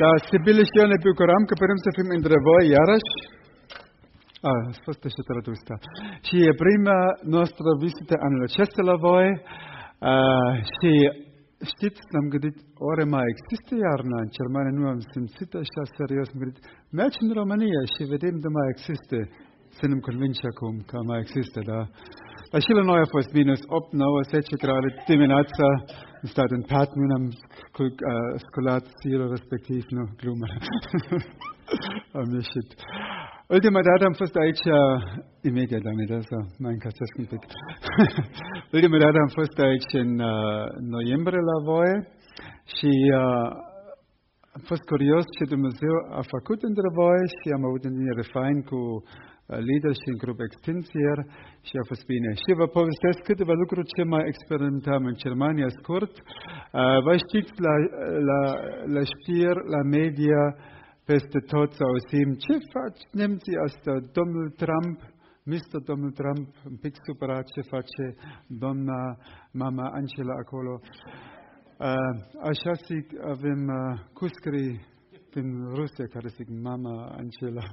Da Sibylle ще не півкорамка, перем се фим индревой яраш. Споста ще традуста. Ще е прима nostra visita anno Cestellavoi. Ще știți, am gândit, ore mai există iarna în Germania, nu am simțit așa serios, am gândit, mergem în România și vedem de mai există. Suntem convinși acum că mai există, da? La Schiller Neu a fost minus 8, 9, 10 grade dimineața, am stat în pat, nu am sculat zilul respectiv, nu, glumă. Am ieșit. Ultima dată am fost aici, imediat, Dani, să mai încasesc un pic. Ultima dată am fost aici în noiembrie la voi și am fost curios ce Dumnezeu a făcut între voi și am avut întâlnire fain cu lideri și în grup extinsier și a fost bine. Și vă povestesc câteva lucruri ce mai experimentam în Germania scurt. Vă știți la știri, la media, peste tot să auzim ce fac nemții asta, domnul Trump, Mr. Donald Trump, un pic supărat ce face doamna mama Angela acolo. Așa zic, avem cuscării din Rusia care zic mama Angela.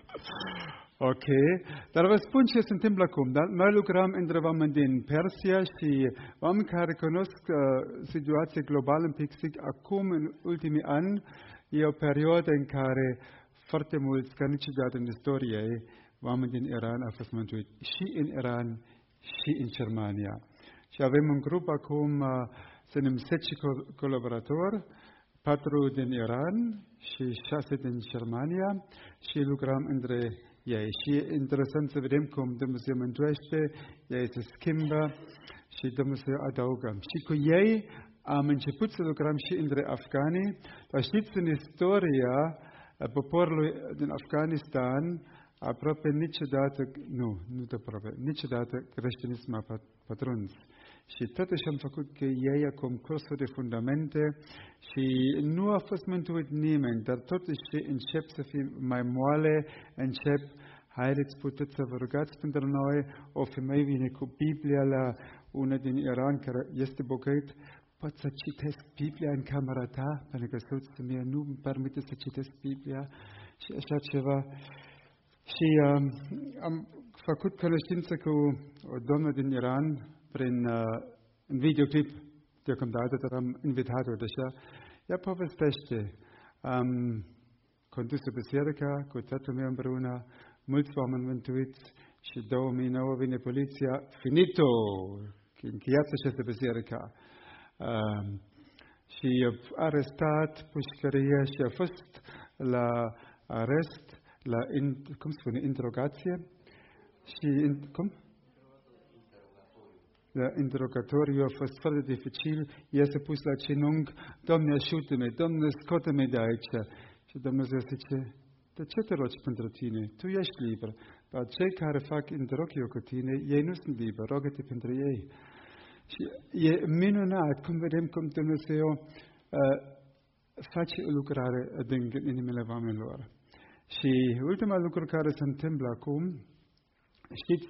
Ok, dar vă spun ce se întâmplă acum. Da? Noi lucrăm între oameni din Persia și oameni care cunosc situația globală în pic, zic, acum în ultimii ani e o perioadă în care foarte mulți, ca niciodată în istorie, oameni din Iran au fost mântuiți și în Iran și în Germania. Și avem un grup acum, suntem 10 colaboratori, 4 din Iran și 6 din Germania și lucrăm între ei. Și e interesant să vedem cum Dumnezeu mântuiește, ei se schimbă și Dumnezeu adaugă. Și cu ei am început să lucrăm și între afganii, dar știți, în istoria poporului din Afganistan, aproape niciodată, niciodată creștinismul a pătruns. Și totuși am făcut că ei acum cursuri de fundamente și nu a fost mântuit nimeni, dar totuși încep să fie mai moale, haideți, puteți să vă rugați pentru noi, o femeie vine cu Biblia la una din Iran care este bocăit, pot să citesc Biblia în camera ta, pentru că soțul meu nu îmi permite să citesc Biblia și așa ceva. Și am făcut cunoștință cu o doamnă din Iran prin un videoclip, deocamdată, dar am invitat-o deja. Ea povestește, am condus o biserică cu tatăl meu împreună, mulți oameni mântuiți și 2009 vine poliția, finito, încheiați această biserică. Și a arestat pușcărie și a fost la arest, la, cum spune, interogație și, cum? La interogatoriu a fost foarte dificil, ea s-a pus la genunchi, Doamne ajută-mă, Doamne scoate-mă de aici. Și Dumnezeu zice, de ce te rogi pentru tine? Tu ești liber, dar cei care fac interogatoriu cu tine, ei nu sunt liberi, rogă-te pentru ei. Și e minunat cum vedem cum Dumnezeu face o lucrare adâncă în inimile oamenilor. Și ultima lucru care se întâmplă acum, știți,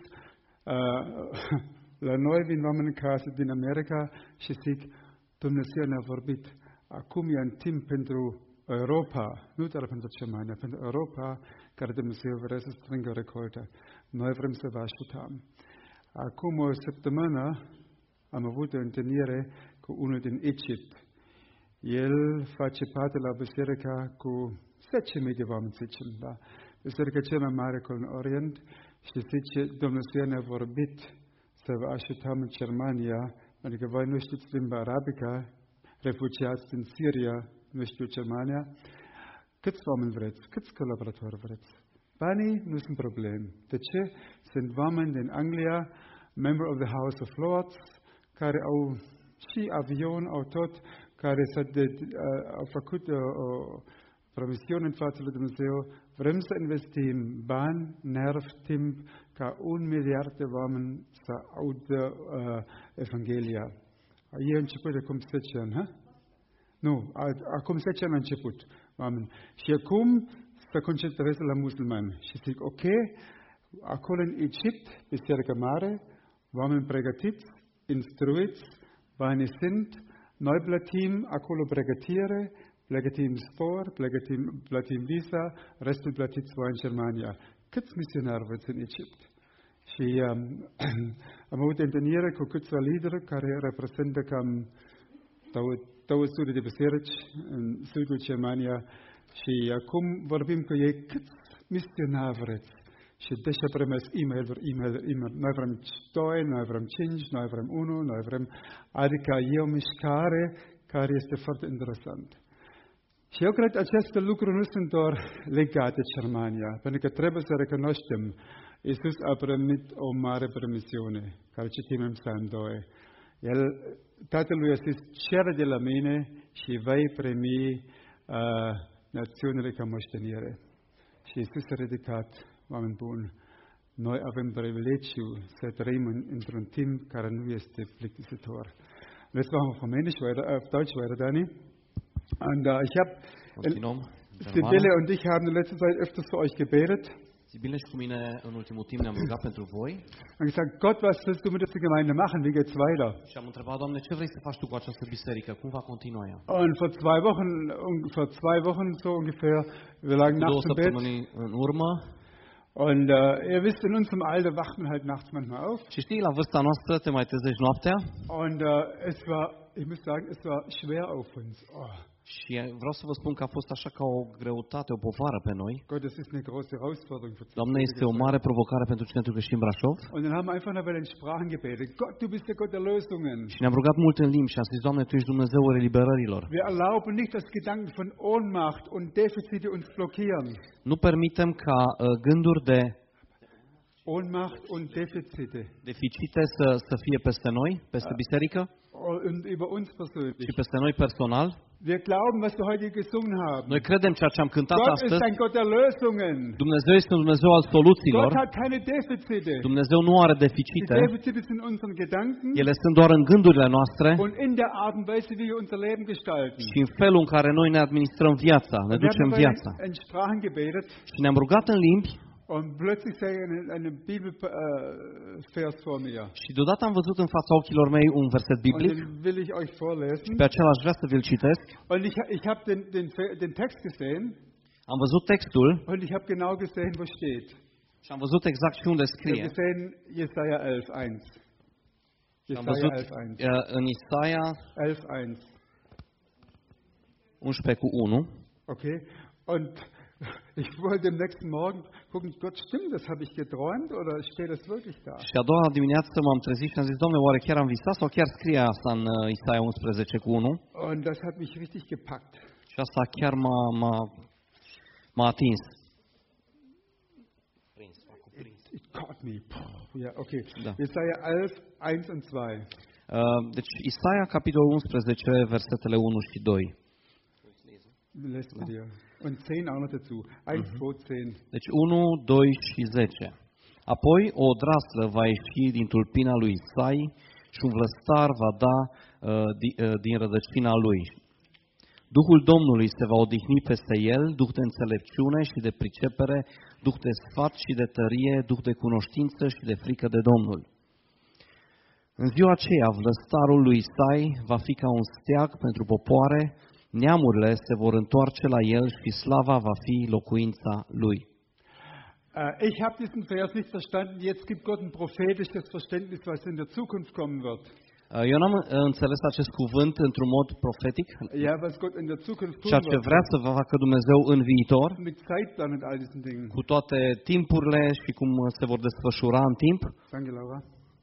la noi vin oameni în casă din America și zic, Dumnezeu ne-a vorbit. Acum e un timp pentru Europa, nu doar pentru Germania, pentru Europa, care Dumnezeu vrea să strângă o recoltă. Noi vrem să vă ajutăm. Acum o săptămână am avut o întâlnire cu unul din Egipt. El face parte la biserica cu 10.000 de oameni, zicem, da? Biserica cea mai mare în Orient și zice, Dumnezeu ne-a vorbit să vă ajutăm în Germania, adică voi nu știți limba arabică, refugiați din Siria, nu știu Germania, câți oameni vreți, câți colaboratori vreți? Banii nu sunt probleme. De ce? Sunt oameni din Anglia, member of the House of Lords, care au și avion, au tot, care au făcut o promisiune în fața lui Dumnezeu. Vrem să investim bani, nerv, timp, ca 1 miliard de oameni să audă Evanghelia. E început acum 10 ani, ha? Nu, acum 10 ani a început, oameni. Și acum se concentrează la musulmani. Și zic, ok, acolo în Egipt, biserică mare, oameni pregătiți, instruiți, banii sunt, noi plătim acolo pregătire, pregătim spor, plătim visa, restul plătiți voi în Germania. Câți misionari vreți în Egipt? Și am avut întâlnire cu câțiva lideri care reprezintă cam 200 de biserici în sudul Germania și acum vorbim cu ei câți misionari vreți. Și deja primesc e-mail. Noi vrem 2, noi vrem 5, noi vrem 1, noi vrem... Adică e o mișcare care este foarte interesant. Și eu cred că aceste lucruri nu sunt doar legate de Germania, pentru că trebuie să recunoaștem, Iisus a primit o mare promisiune, care citim în Psalm 2. Tatălui a zis, cere de la mine și vei primi națiunile ca moștenire. Și Iisus a ridicat, oameni buni, noi avem privilegiul să trăim într-un timp care nu este plictisitor. Jetzt machen wir auf Rumänisch weiter, auf Deutsch weiter, Dani. Und ich habe, Sibylle und ich haben in letzter Zeit öfters für euch gebetet. Sibylle și cu mine în ultimul timp ne-am rugat pentru voi. Und gesagt, Gott, was willst du mit dieser Gemeinde machen? Wie geht's weiter? Și am întrebat, Doamne, ce vrei să faci tu cu această biserică? Cum va continua ea? Und vor zwei Wochen so ungefähr, wir lagen nachts im Bett. În urmă. Und ihr wisst, in unserem Alter wacht man halt nachts manchmal auf. Și știi, la vârsta noastră te mai trezești noaptea. Und ich muss sagen, es war schwer auf uns. Oh. Și vreau să vă spun că a fost așa ca o greutate, o povară pe noi. Gott, das ist eine große Herausforderung für uns. Doamne, este o mare provocare pentru creștini în Brașov. Und dann haben wir einfach eine Weile in Sprachen gebetet. Gott, du bist der Gott der Lösungen. Și ne-am rugat mult în limbi și am zis, Doamne, tu ești Dumnezeul eliberărilor. Wir erlauben nicht, dass Gedanken von Ohnmacht und Defizite uns blockieren. Nu permitem ca gânduri de Ohnmacht und Defizite. Deficite să fie peste noi, peste biserică. Und über uns persönlich. Și peste noi personal. Wir glauben, was wir heute gesungen haben. Noi credem ceea ce am cântat Gott astăzi. ist ein Gott der Lösungen. Dumnezeu este un Dumnezeu al soluțiilor. Gott hat keine Defizite. Dumnezeu nu are Die deficite. Defizite sind unseren Gedanken. Ele sunt doar în gândurile noastre. Und in der Art und Weise, wie wir unser Leben gestalten. Și în felul în care noi ne administrăm viața, ne ducem viața. In Sprachen gebetet. Și ne-am rugat în limbi. Und plötzlich sehe ich einen Bibelvers vor mir. Și deodată am văzut în fața ochilor mei un verset biblic. Und den will ich euch vorlesen. Și pe acela aș vrea să vi-l citesc. Und ich habe den Text gesehen. Am văzut textul. Und ich habe genau gesehen, wo steht. Și am văzut exact și unde scrie. Ich habe gesehen Jesaja 11:1. Am văzut în Isaia 11:1. 11:1. Okay. Und ich wollte am nächsten Morgen gucken, Gott, stimmt das? Habe ich geträumt oder steht das wirklich da? Și a doua dimineață m-am trezit și am zis, Doamne, oare chiar am visat sau chiar scrie asta în Isaia 11:1? Und das hat mich richtig gepackt. Și asta chiar m-a atins. It caught me. Ja, okay. Da. Jesaja 11:1 und 2. Deci Isaia capitolul 11, versetele 1 și 2. Lässt du dir. Und 10 auch noch dazu. 1, 2, 10. Deci 1, 2 și 10. Apoi o odraslă va ieși din tulpina lui Isai și un vlăstar va da din rădăcina lui. Duhul Domnului se va odihni peste el, duh de înțelepciune și de pricepere, duh de sfat și de tărie, duh de cunoștință și de frică de Domnul. În ziua aceea, vlăstarul lui Isai va fi ca un steag pentru popoare, neamurile se vor întoarce la el și slava va fi locuința lui. Ich habe diesen Vers nicht verstanden. Jetzt gibt Gott ein prophetisches Verständnis, was in der Zukunft kommen wird. Eu n-am înțeles acest cuvânt într-un mod profetic. Ja, was Gott in der Zukunft tun Ceea ce wird. vrea să facă Dumnezeu în viitor, Mit Zeitplan und all diesen Dingen. cu toate timpurile și cum se vor desfășura în timp. Danke, Laura.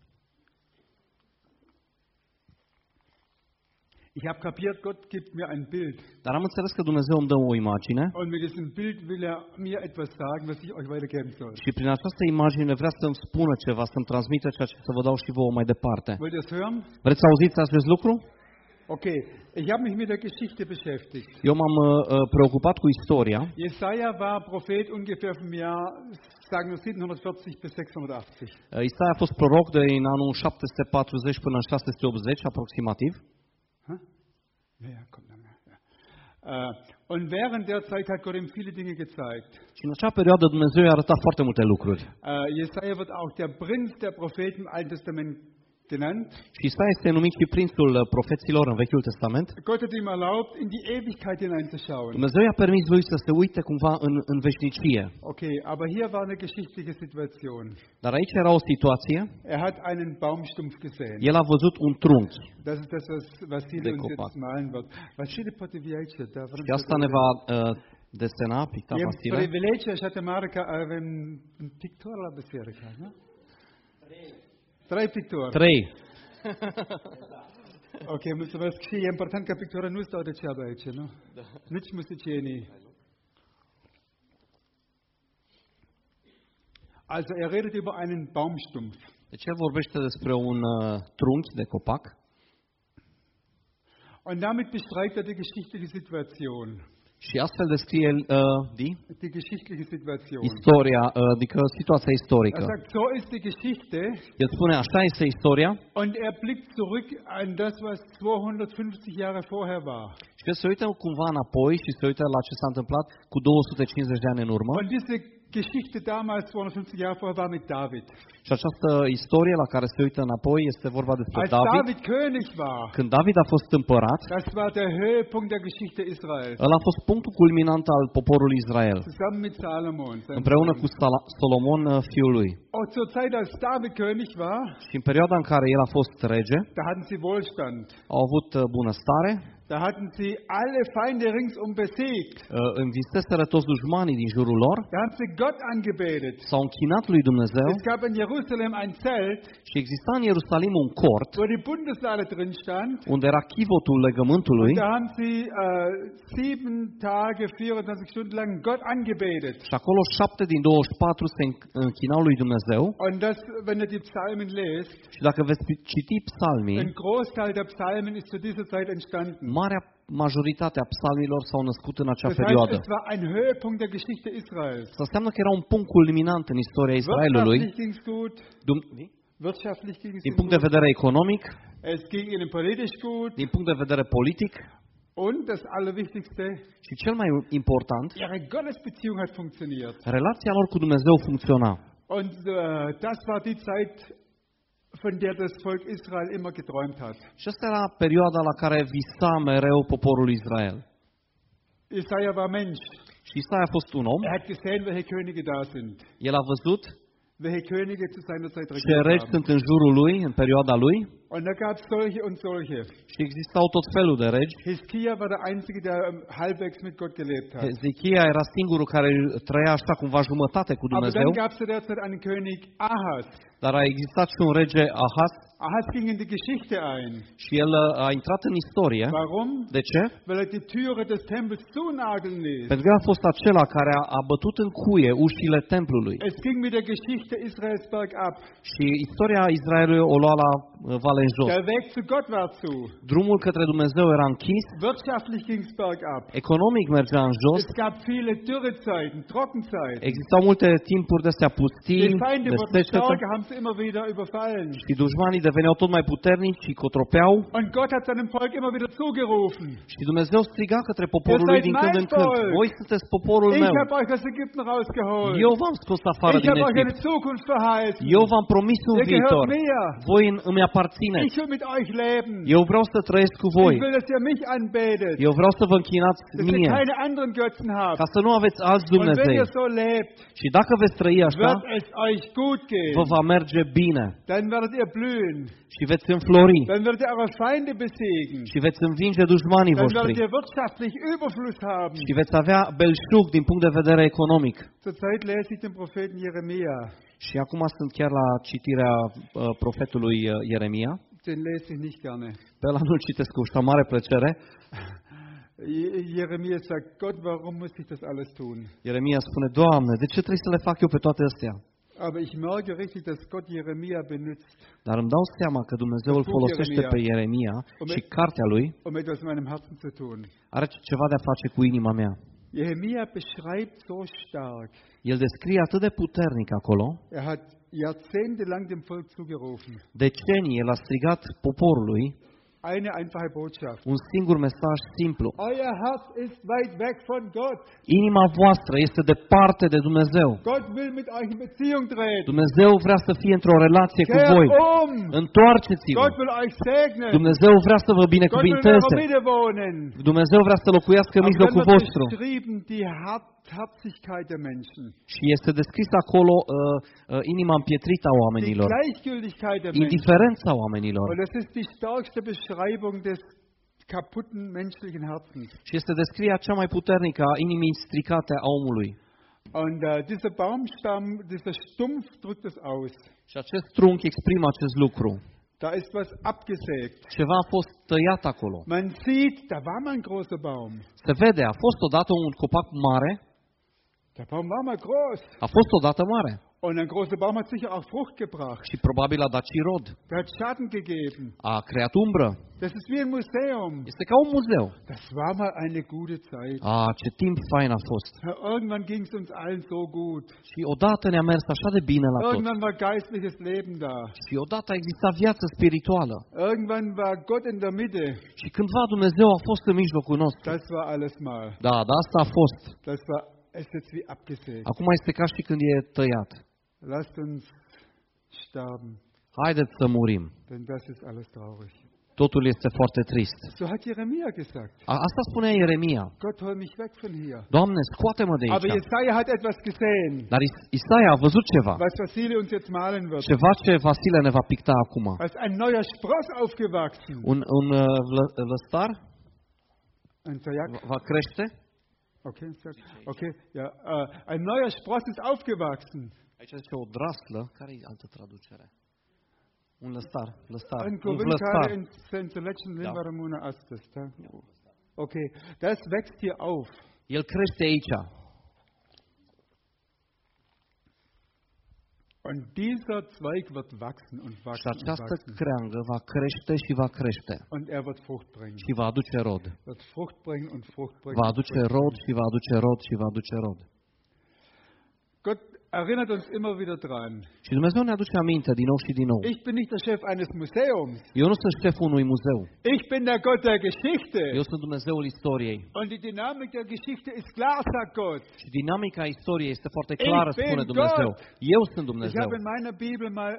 Ich habe kapiert, Gott gibt mir ein Bild. Dar am înțeles că Dumnezeu îmi dă o imagine. Und mit diesem Bild will mir etwas sagen, was ich euch weitergeben soll. Și prin această imagine vrea să-mi spună ceva, să-mi transmită ceea ce să vă dau și vouă mai departe. Wollt ihr es hören? Vreți să auziți acest lucru? Okay, ich habe mich mit der Geschichte beschäftigt. Eu m-am preocupat cu istoria. Jesaja war Prophet ungefähr vom Jahr, sagen wir 740 bis 680. Isaia a fost proroc de în anul 740 până în 680 aproximativ. Ja, kommt dann. Ja. Und während der Zeit hat Gott ihm viele Dinge gezeigt. Și în acea perioadă Dumnezeu i-a arătat foarte multe lucruri. Jesaja wird auch der Prinz der Propheten im Alten Testament genannt. Și Isaia este numit și prințul profeților în Vechiul Testament. Gott hat ihm erlaubt, in die Ewigkeit hineinzuschauen. Dumnezeu i-a permis lui să se uite cumva în veșnicie. Okay, aber hier war eine geschichtliche Situation. Dar aici era o situație. Er hat einen Baumstumpf gesehen. El a văzut un trunchi. Das ist das, was Sil De uns copac. jetzt malen wird. Was steht de poteviaice? Și asta ne va desena, picta Je Vasile. privilegiu, așa te marca, avem un pictor la biserică, nu? Trei pictori. 3. Ok, mulțumesc. Și e important ca pictura nu stau degeaba aici, nu? Nici muzicienii. Also er redet über einen Baumstumpf. Deci el vorbește despre un trunchi de copac. Und damit beschreibt er die geschichtliche Situation. Și astfel descrie Die geschichtliche Situation. istoria, adică situația Er istorică. sagt, so ist die Geschichte. El spune, așa este istoria. Und er blickt zurück an das, was 250 Jahre vorher war. Și el se uită cumva înapoi și se uită la ce s-a întâmplat cu 250 de ani în urmă. Und diese Geschichte damals, 250 Jahre vorher, war mit David. Și această istorie la care se uită înapoi este vorba despre Als David. David König war, Când David a fost împărat, das war der Höhepunkt der Geschichte Israels. ăla a fost punctul culminant al poporului Israel, Zusammen mit Salomon. seinem împreună Sohn. cu Solomon, fiul lui. Und zur Zeit, als David König war, Și în perioada în care el a fost rege, da hatten sie Wohlstand. au avut bunăstare, Da hatten sie alle Feinde ringsum besiegt. înviseseră toți dușmanii din jurul lor, Da haben sie Gott angebetet. s-au închinat lui Dumnezeu Es gab in Jerusalem ein Zelt, și exista în Ierusalim un cort wo die Bundeslade drin stand. unde era chivotul legământului Da haben sie 7 Tage, 24 Stunden lang Gott angebetet. și acolo 7 din 24 se închinau lui Dumnezeu. Und das, wenn ihr die Psalmen lest, Și dacă veți citi psalmii, ein Großteil der Psalmen ist zu dieser Zeit entstanden. marea majoritate a psalmilor s-au născut în acea Das heißt, perioadă. es war ein Höhepunkt der Geschichte Israels. Asta înseamnă că era un punct culminant în istoria Israelului. Wirtschaftlich ging es gut. Wirtschaftlich ging es Din ihnen punct de gut. vedere economic, Es ging ihnen politisch gut. din punct de vedere politic Und das Allerwichtigste, și cel mai important, ihre Gottesbeziehung hat funktioniert. relația lor cu Dumnezeu funcționa. Und das war die Zeit, von der das Volk Israel immer geträumt hat. Și asta era perioada la care visa mereu poporul Israel. Jesaja war Mensch. Și Isaia a fost un om, Er hat gesehen, welche Könige da sind. el a văzut Welche Könige zu seiner Zeit ce regiert regi haben. sunt în jurul lui, în perioada lui, Und da gab es solche und solche. și existau tot felul de regi. Hiskia war der Einzige, der halbwegs mit Gott gelebt hat. Ezechia era singurul care trăia așa cumva jumătate cu Aber Dumnezeu, dann gab es zu der Zeit einen König Ahas. dar a existat și un rege Ahaz Ahas ging in die Geschichte ein. și el a intrat în istorie. Warum? De ce? Weil er die Türe des Tempels zunageln ließ. Pentru că el a fost acela care a bătut în cuie ușile templului. Es ging mit der Geschichte Israels bergab. Și istoria Israelului o lua la vale în jos. Der Weg zu Gott war zu. Drumul către Dumnezeu era închis, Wirtschaftlich ging es bergab. economic mergea în jos, Es gab viele Dürrezeiten, Trockenzeiten. existau multe timpuri de astea pustii, Die Feinde de wurden secetă, stärker, haben sie immer wieder überfallen. și dușmanii deveneau tot mai puternici și cotropeau. Und Gott hat seinem Volk immer wieder zugerufen. Și Dumnezeu striga către poporul lui din când în când: voi sunteți poporul Ich meu, habe euch aus Ägypten rausgeholt. eu v-am scos afară Ich din habe euch eine Egipt, Zukunft verheißen. eu v-am promis un Ihr viitor, gehört mir. voi îmi aparțineți, Ich will mit euch leben. eu vreau să trăiesc cu voi, Ich will, dass ihr mich anbetet. eu vreau să vă închinați Dass ihr mie, keine anderen Götzen habt. ca să nu aveți alți Und wenn Dumnezei. ihr so lebt, Și dacă veți trăi așa, wird es euch gut gehen. vă va merge bine Dann werdet ihr blühen. și veți înflori Dann werdet ihr eure Feinde besiegen. și veți învinge dușmanii Dann voștri werdet ihr wirtschaftlich Überfluss haben. și veți avea belșug din punct de vedere economic. Zurzeit lese ich den Propheten Jeremia. Și acum sunt chiar la citirea profetului Ieremia. Den lese ich nicht gerne. Pe ăla nu-l citesc cu așa mare plăcere. Jeremia sagt, Gott, warum muss ich das alles tun? Ieremia spune: Doamne, de ce trebuie să le fac eu pe toate astea? Aber ich merke richtig, dass Gott Jeremia benutzt, Dar îmi dau seama că Dumnezeu îl folosește pe Ieremia și cartea lui um etwas in meinem Herzen zu tun. are ceva de a face cu inima mea. Jeremia beschreibt so stark. El descrie atât de puternic acolo. Er hat jahrzehntelang dem Volk zugerufen. Decenii el a strigat poporului eine einfache Botschaft. Un singur mesaj simplu. Euer Herz ist weit weg von Gott. Inima voastră este departe de Dumnezeu. Gott will mit euch in Beziehung treten. Dumnezeu vrea să fie într-o relație cu voi. Întoarceți-vă. Gott will euch segnen. Dumnezeu vrea să vă Gott will in binecuvinteze. eurer Mitte wohnen. Dumnezeu vrea să locuiască în Aber dann mijlocul wird vostru. beschrieben die Herzlichkeit der Menschen. Și este descris acolo inima împietrită a Die oamenilor, Gleichgültigkeit der Menschen. indiferența oamenilor. Und das ist die stärkste Beschreibung des kaputten menschlichen Herzens. Și este descrierea cea mai puternică a inimii stricate a omului. Und dieser Baumstamm, dieser Stumpf drückt es aus. Și acest trunchi exprimă acest lucru. Da ist was abgesägt. Ceva a fost tăiat acolo. Man sieht, da war mal ein großer Baum. Se vede, a fost odată un copac mare, Der Baum war mal groß. a fost odată mare. Und ein großer Baum hat sicher auch Frucht gebracht. Și probabil a dat și rod. Der hat Schatten gegeben. A creat umbră. Das ist wie ein Museum. Este ca un muzeu. Das war mal eine gute Zeit. Ce timp fain a fost. Ja, irgendwann ging es uns allen so gut. Și odată ne-a mers așa de bine la tot. Irgendwann war geistliches Leben da. Și odată a existat viață spirituală. Irgendwann war Gott in der Mitte. Și cândva Dumnezeu a fost în mijlocul nostru. Das war alles mal. Da, dar asta a fost. Das war es jetzt wie abgesägt. Acum este ca și când e tăiat. Lasst uns sterben, Haideți să murim. denn das ist alles traurig. Totul este foarte trist. So hat Jeremia gesagt. Asta spunea Ieremia. Gott, hol mich weg von hier. Doamne, scoate-mă de Aber aici. Jesaja hat etwas gesehen, Dar Isaia a văzut ceva. was Vasile uns jetzt malen wird. Ceva ce Vasile ne va picta acum. Da ist ein neuer Spross aufgewachsen. Un lăstar Ein Zajak. va crește. Okay, okay, ja. Ein neuer Spross ist aufgewachsen. Aici zice o draslă. Care e altă traducere? Un lăstar. Ein Un Korinthal lăstar. in Selection Da. Limbaramuna Astes. Okay, das wächst hier auf. El crește aici. Und dieser Zweig wird wachsen und Și wachsen und această wachsen. creangă va crește și va crește. Und er wird Frucht bringen. Și va aduce rod. Wird Frucht bringen und Frucht bringen. Va aduce rod și va aduce rod și va aduce rod. Gott erinnert uns immer wieder dran. Și Dumnezeu ne aduce aminte din nou și din nou. Ich bin nicht der Chef eines Museums. Eu nu sunt șeful unui muzeu. Ich bin der Gott der Geschichte. Eu sunt Dumnezeul istoriei. Und die Dynamik der Geschichte ist klar, sagt Gott. Și dinamica istoriei este foarte clară, Ich bin spune Dumnezeu. Eu sunt Ich Dumnezeu. habe in meiner Bibel mal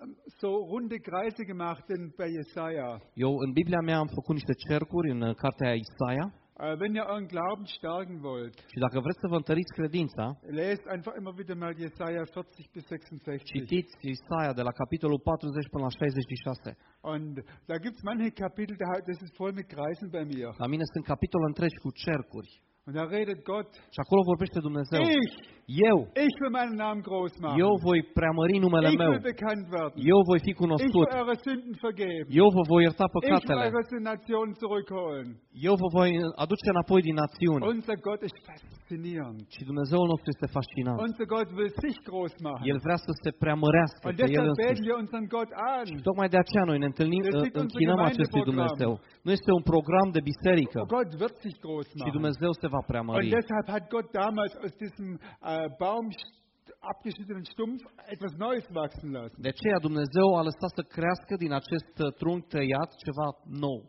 so runde Kreise gemacht bei Jesaja. Eu în Biblia mea am făcut niște cercuri în cartea Isaia. Wenn ihr euren Glauben stärken wollt, Și dacă vreți să vă întăriți credința, lest einfach immer wieder mal Jesaja 40 bis 66. citiți Isaia de la capitolul 40 până la 66. Und da gibt es manche Kapitel, das ist voll mit Kreisen bei mir. La mine sunt capitole întregi cu cercuri. Und da redet Gott, Și acolo vorbește Dumnezeu. ich Eu will meinen Namen groß machen. voi preamări numele Ich meu. will bekannt werden. Eu voi fi Ich cunoscut. will eure Sünden vergeben. Eu vă voi ierta Ich will păcatele. eure Nationen zurückholen. Eu vă voi aduce înapoi din națiuni. Unser Gott ist faszinierend. Și Dumnezeul nostru este fascinant. Unser Gott will sich groß machen. El vrea să se preamărească Und pe El deshalb beten însuși. wir unseren Gott an. Și tocmai de aceea noi ne întâlnim, Das liegt unser închinăm acestui Gemeindeprogramm. Dumnezeu. Nu este un program de biserică, Gott wird sich groß ci machen. Dumnezeu se va Und preamări. deshalb hat Gott damals aus diesem Baum abgeschnittenen Stumpf etwas Neues wachsen lassen. De aceea Dumnezeu a lăsat să crească din acest trunchi tăiat ceva nou.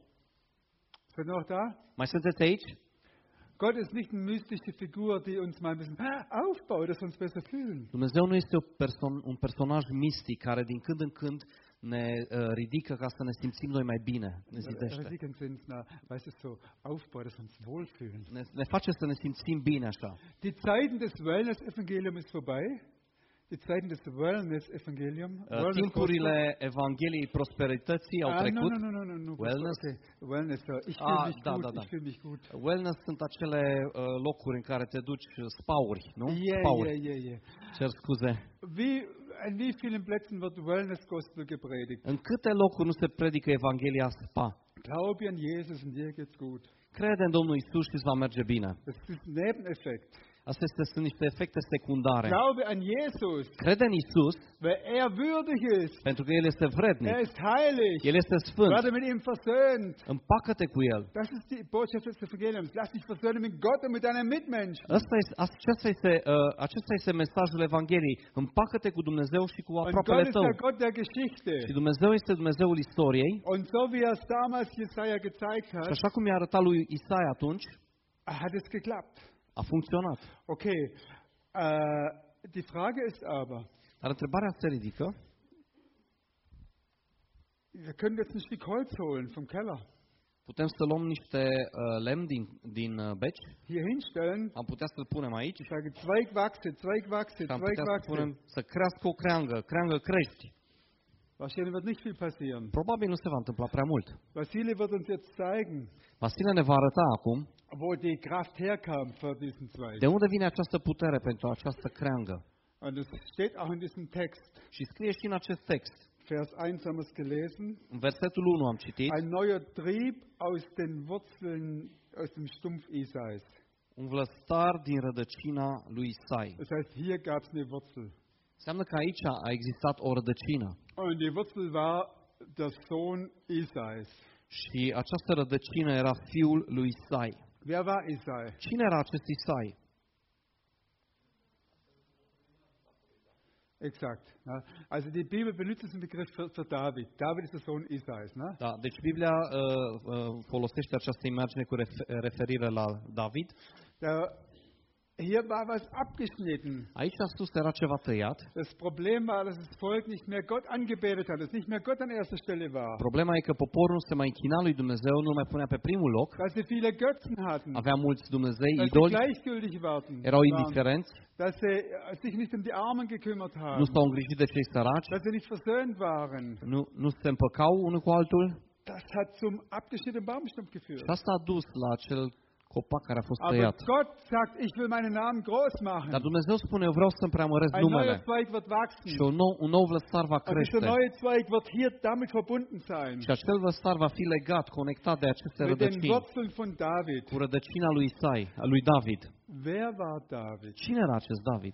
Seid ihr noch da? Mai sunteți aici? Gott ist nicht eine mystische Figur, die uns mal ein bisschen aufbaut, dass wir uns besser fühlen. Dumnezeu nu este un personaj mistic care din când în când ne ridică ca să ne simțim noi mai bine, ne zidește. Risiken sind, weißt du, so Aufbau, dass wir uns wohlfühlen. Ne face să ne simțim bine așa. Die Zeiten des Wellness-Evangeliums ist vorbei. Die Zeiten des Wellness-Evangelium. Timpurile Evangheliei prosperității au trecut. No. Wellness? Okay. Wellness. Ich fühle mich gut. Da. Ich fühle mich gut. Wellness sunt acele locuri în care te duci, spauri, nu? Yeah. Spauri. Cer scuze. An wie vielen Plätzen wird Wellness-Gospel gepredigt? În câte locuri nu se predică Evanghelia spa? Glaube an Jesus und dir geht's gut. Crede în Domnul Isus și îți va merge bine. Das ist ein Nebeneffekt. Astea sunt niște efecte secundare. Glaube an Jesus, Crede în Isus weil er würdig ist. pentru că El este vrednic. Er ist heilig. El este sfânt. Werde mit ihm versöhnt. Împacă-te cu El. Das ist die Botschaft des Evangeliums. Lass dich versöhnen mit Gott und mit deinen Mitmenschen. Acesta este mesajul Evangheliei. Împacă-te cu Dumnezeu și cu Und aproapele Gott ist tău. der Gott der Geschichte. Și Dumnezeu este Dumnezeul istoriei. Und so wie er es damals Jesaja gezeigt Și hat, așa cum i-a arătat lui Isaia atunci, hat es geklappt. a funcționat. Okay, die Frage ist aber, Dar întrebarea se ridică, wir können jetzt ein Stück Holz holen vom Keller, putem să luăm niște lemn din beci, hier hinstellen, am putea să-l punem aici ich sage Zweigwachse, Zweigwachse, și am putea să Zweigwachse. punem să crească o creangă crești. Wahrscheinlich wird nicht viel passieren. Probabil nu se va întâmpla prea mult. Vasile wird uns jetzt zeigen, Vasile ne va arăta acum wo die Kraft herkam für diesen Zweig. de unde vine această putere pentru această creangă. Und es steht auch in diesem Text, Și scrie și în acest text. Vers 1 haben wir es gelesen, În versetul 1 am citit, ein neuer Trieb aus den Wurzeln, aus dem Stumpf Isais. un vlăstar din rădăcina lui Isai. Das heißt, hier gab es eine Wurzel. Înseamnă că aici a existat o rădăcină. Und die Wurzel war der Sohn Isais. Și această rădăcină era fiul lui Isai. Wer war Isai? Cine era acest Isai? Exakt. Ja. Also die Bibel benutzt diesen Begriff für David. David ist der Sohn Isais. Ne? Da, deci Biblia folosește această imagine cu referire la David. Hier war was abgeschnitten. Aici sus era ceva tăiat. Das Problem war, dass das Volk nicht mehr Gott angebetet hat, dass nicht mehr Gott an erster Stelle war. Problema e că poporul nu se mai închina lui Dumnezeu, nu mai punea pe primul loc. Dass sie viele Götzen hatten. Avea mulți Dumnezei, Dass sie idoli, gleichgültig waren. erau indiferenți, Dass sie sich nicht um die Armen gekümmert nu haben. s-au îngrijit de cei săraci, Dass sie nicht versöhnt waren. nu se împăcau unul cu altul. Das hat zum abgeschnittenen Baumstumpf geführt. Și asta a dus la acel copac care a fost Aber tăiat. Gott sagt, ich will meinen Namen groß machen. Dar Dumnezeu spune, eu vreau să-mi preamăresc Ein neuer numele. Zweig wird wachsen. Și un nou vlăstar va Und dieser crește. neue Zweig wird hier damit verbunden sein. Și acel vlăstar va fi legat, conectat de aceste Mit den rădăcini, Wurzeln von David. cu rădăcina lui Isai, a lui David. Wer war David? Cine era acest David?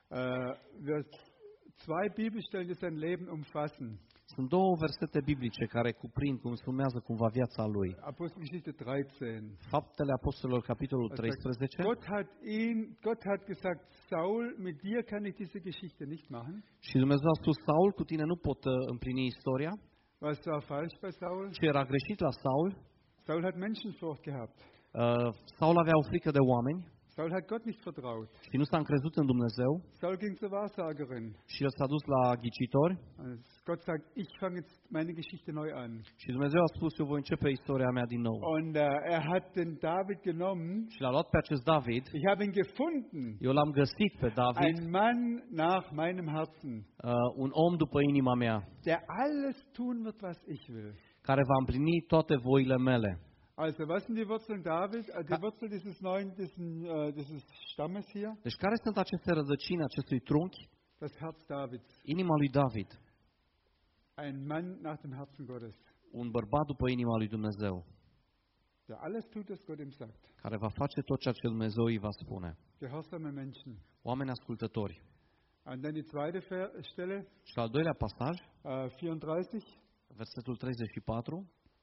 Zwei Bibelstellen, die sein Leben umfassen. Sunt două versete biblice care cuprind, cum sumează cumva viața lui. Apostelgeschichte 13. Faptele Apostolilor, capitolul 13. Gott hat gesagt, Saul, mit dir kann ich diese Geschichte nicht machen. Și Dumnezeu a spus, Saul, cu tine nu pot împlini istoria. Was war falsch bei Saul? Ce era greșit la Saul? Saul hat Menschenfurcht gehabt. Saul avea o frică de oameni. Saul hat Gott nicht vertraut. Și nu s-a încrezut în Dumnezeu. Saul ging zur Wahrsagerin. Și el s-a dus la ghicitori. Gott sagt, ich fange jetzt meine Geschichte neu an. Și Dumnezeu a spus, eu voi începe istoria mea din nou. Und er hat den David genommen. Și l-a luat pe acest David. Ich habe ihn gefunden. Eu l-am găsit pe David. Ein Mann nach meinem Herzen. Un om după inima mea. Der alles tun wird, was ich will. Care va împlini toate voile mele. Also, was sind die Wurzeln David? Die Wurzel dieses Stammes hier? Deci care sunt aceste rădăcini acestui trunchi? Das Herz Davids. Inima lui David. Ein Mann nach dem Herzen Gottes. Un bărbat după inima lui Dumnezeu. Der alles tut, was Gott ihm sagt. Care va face tot ceea ce Dumnezeu îi va spune. Gehorsame Menschen. Oameni ascultători. Und dann die zweite Stelle. Și al doilea pasaj. 34. Versetul 34.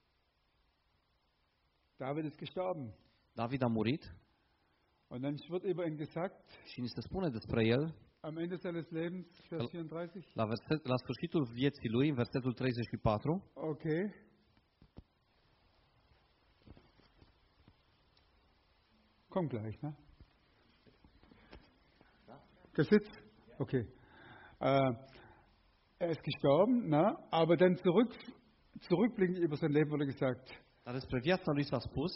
David ist gestorben. David a murit. Und dann wird über ihn gesagt. Și ni se spune despre el. Am Ende seines Lebens, Vers 34. La sfârșitul vieții lui, în versetul 34. Okay. Kommt gleich, ne? Gesitzt? Okay. Er ist gestorben, ne? Aber dann zurückblickend über sein Leben wurde gesagt. Dar despre viața lui s-a spus.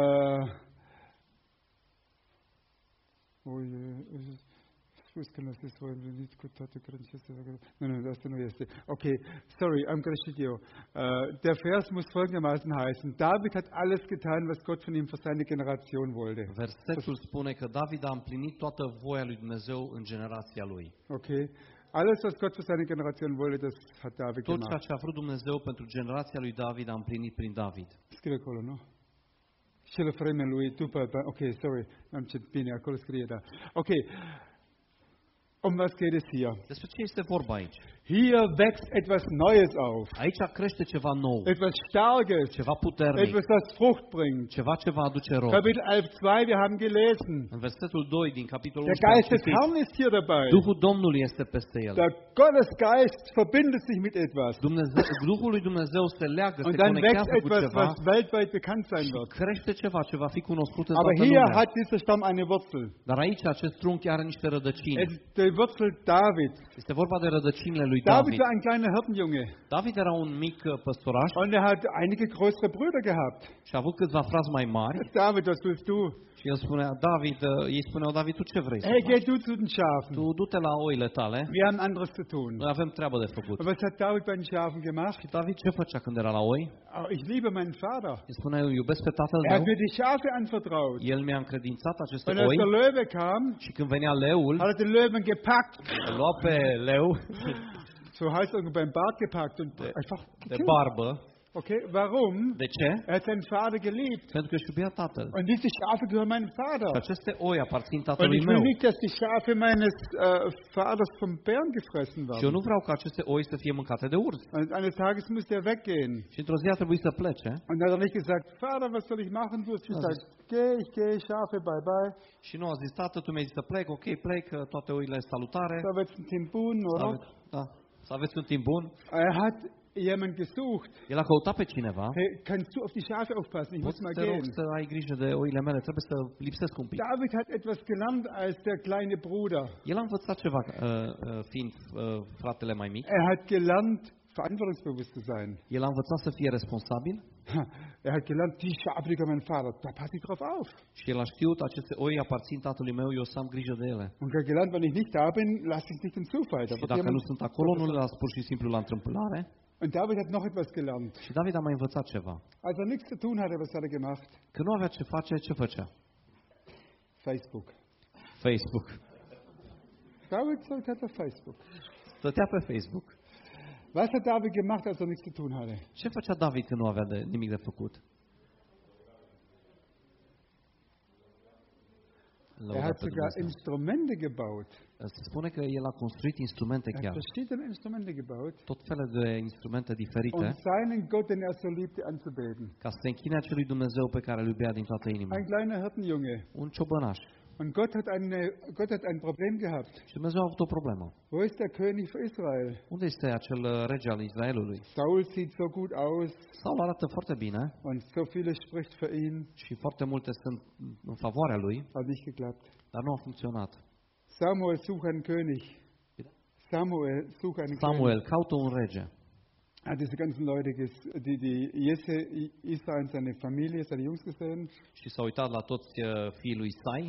Okay, sorry, am Studio. Der Vers muss folgendermaßen heißen. David hat alles getan, was Gott von ihm für seine Generation wollte. Versetul spune că David a împlinit toată voia lui Dumnezeu în generația lui. Okay. Alles, was Gott für seine Generation wollte, das hat David gemacht. Tot ceea ce a vrut Dumnezeu pentru generația lui David a împlinit prin David. Scrive acolo, nu? ce le frame lui după, ok, sorry, am ce bine, acolo scrie, da. Ok, was geht es hier? Despre ce este vorba aici? Hier wächst etwas Neues auf, Aici crește ceva nou, etwas Starkes, ceva puternic, etwas, das Frucht bringt. ceva ce va aduce rod. Kapitel 11:2, wir haben gelesen. În versetul 2 din capitolul Der 11 am Geist des citit, Herrn ist hier dabei. Duhul Domnului este peste el. Der Gottesgeist verbindet sich mit etwas. Duhul lui Dumnezeu se leagă, Und se dann wächst conectează cu etwas, ceva was weltweit bekannt sein wird. crește ceva ce va fi cunoscut în Aber toată hier lumea. hat dieser Stamm eine Wurzel. Dar aici acest trunchi are niște rădăcini. Es ist die Wurzel Davids. Este vorba de rădăcinile lui David David. war ein kleiner Hirtenjunge. David era un mic păstoraș Und er hat einige größere Brüder gehabt. și a avut câțiva frați mai mari. David, was willst du? Și el spunea, ei spuneau, David, tu ce vrei să Hey, faci? geh du zu den Schafen. Tu du-te la oile tale, Wir haben anderes zu tun. noi avem treabă de făcut. Und was hat David bei den Schafen gemacht? Și David ce făcea când era la oi? Oh, ich liebe meinen Vater. El spunea, eu iubesc pe tatăl Er hat meu, mir die Schafe anvertraut. el mi-a încredințat aceste Und als oi der Löwe kam, și când venea leul, hat er den Löwen gepackt. îl lua pe leu So heißt es beim Bart gepackt und einfach de gekillt. barbă. Okay, warum? De ce? Er hat seinen Vater geliebt. Pentru că își iubea tatăl. Und diese Schafe gehören meinem Vater. Și aceste oi aparțin Und tatălui ich will meu. nicht, dass die Schafe meines Vaters vom Bären gefressen Și eu werden. nu vreau ca aceste oi să fie mâncate de urs. Und eines Tages musste er weggehen. Și într-o zi a trebuit să plece. Und dann hat er nicht gesagt, Vater, was soll ich machen? Du hast gesagt, ich gehe, Schafe, bye bye. Și nu a zis, tată, tu mi-ai zis să plec, ok, plec, toate oile salutare. Da wird's ein Team bun, oder? Să aveți un timp bun. Er hat jemand gesucht. El a căutat pe cineva. Hey, kannst du auf die Schafe aufpassen? Ich muss Poți mal să te rog gehen. să ai grijă de oile mele, trebuie să lipsesc un pic. David hat etwas gelernt als der kleine Bruder. El a învățat ceva fiind fratele mai mic. Er hat gelernt, verantwortungsbewusst zu sein. El a învățat să fie responsabil Er hat gelernt, die Schafe, die gehören meinem Vater, da passe ich drauf auf. și el a știut, aceste oi aparțin tatălui meu, eu să am grijă de ele. Und er hat gelernt, wenn ich nicht da bin, lass ich nicht den Zufall. Da Și wird dacă nu jemand- sunt acolo, nu le las pur și simplu la întâmplare. Und David hat noch etwas gelernt. Și David a mai învățat ceva. Als er nichts zu tun hatte, was hat er gemacht? Că nu avea ce face, ce făcea? Facebook. Facebook. David hat auf Facebook. Stătea pe Facebook. Was hat David gemacht, als er nichts zu tun hatte? Ce făcea David când nu avea nimic de făcut? Er hat sogar Instrumente gebaut. Se spune că el a construit instrumente Er hat chiar. verschiedene Instrumente gebaut, Tot felul de instrumente diferite um seinen Gott, den er so liebte, anzubeten. ca să se închine acelui Dumnezeu pe care îl iubea din toată inima. Ein kleiner Hirtenjunge. Un ciobănaș. Und Gott hat ein Problem gehabt. Și Dumnezeu a avut o problemă. Wo ist der König für Israel? Unde este acel rege al Israelului? Saul sieht so gut aus Saul arată foarte bine und so vieles spricht für ihn. și foarte multe sunt în favoarea lui, Hat nicht geklappt. dar nu a funcționat. Samuel sucht einen König. Samuel sucht einen Samuel König. caută un rege. Hat diese ganzen Leute, die Jesse, Israel und seine Familie, seine Jungs gesehen. Și s-a uitat la toți fiii lui Isai.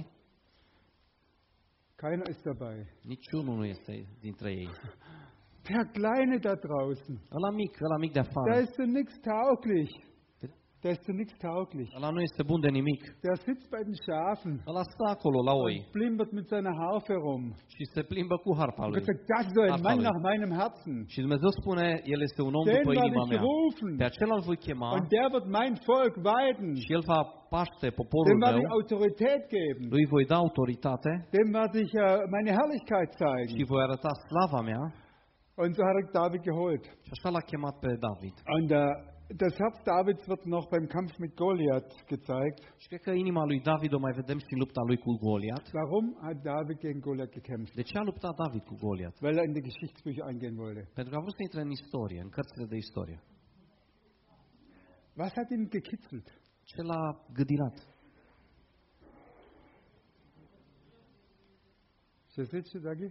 Keiner ist dabei. Niciunul nu este dintre ei. Der Kleine da draußen, Ăla mic de der afară. ist zu nichts tauglich. Der ist zu nichts tauglich. Ăla nu este bun de nimic. Der sitzt bei den Schafen Ăla stă acolo la oi und plimpert mit seiner Harfe rum. și se plimbă cu harpa Und lui. Gott sagt, das ist so ein Harpa Mann lui. nach meinem Herzen. Și Dumnezeu spune, el este un om Den după werde inima ich mea. rufen. Pe acela îl voi chema Und der wird mein Volk weiden. și el va paște poporul Dem werde meu. ich Autorität geben. Lui voi da autoritate Dem werde ich meine Herrlichkeit și zeigen. voi arăta slava mea. Und so hat er David geholt. Și așa l-a chemat pe David. Und das Herz Davids wird noch beim Kampf mit Goliath gezeigt. Și cred că inima lui David o mai vedem și în lupta lui cu Goliat. Warum hat David gegen Goliath gekämpft? De ce a luptat David cu Goliat? Weil er in die Geschichtsbücher eingehen wollte. Pentru că a vrut să intre în istorie, în cărțile de istorie. Was hat ihn gekitzelt? Ce l-a gâdilat? Ce zice, Dagi?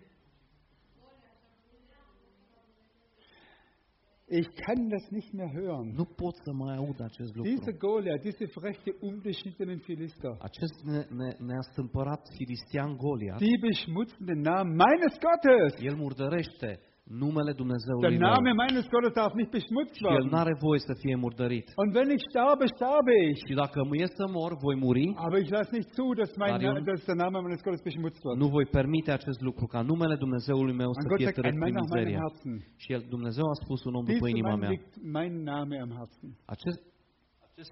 Ich kann das nicht mehr hören. Nu pot să mai aud acest lucru. Dieser Goliath, diese freche, unbeschnittenen Philister, Acest neastâmpărat filistean Goliat, die beschmutzen den Namen meines Gottes. el murdărește numele Der Dumnezeului meu. Name meines Gottes darf nicht beschmutzt Și el werden. nu are voie să fie murdărit. Und wenn ich sterbe, sterbe ich. Și dacă mâie să mor, voi muri. Aber ich lasse nicht zu, dass, dass der Name meines Gottes beschmutzt wird. Nu voi permite acest lucru, ca numele Dumnezeului meu Und să Gott fie sagt, târât ein prin Mann nach meinem mizeria. Herzen. Și Dumnezeu a spus un om după Diesem inima Mann mea. liegt mein Name am Herzen. Acest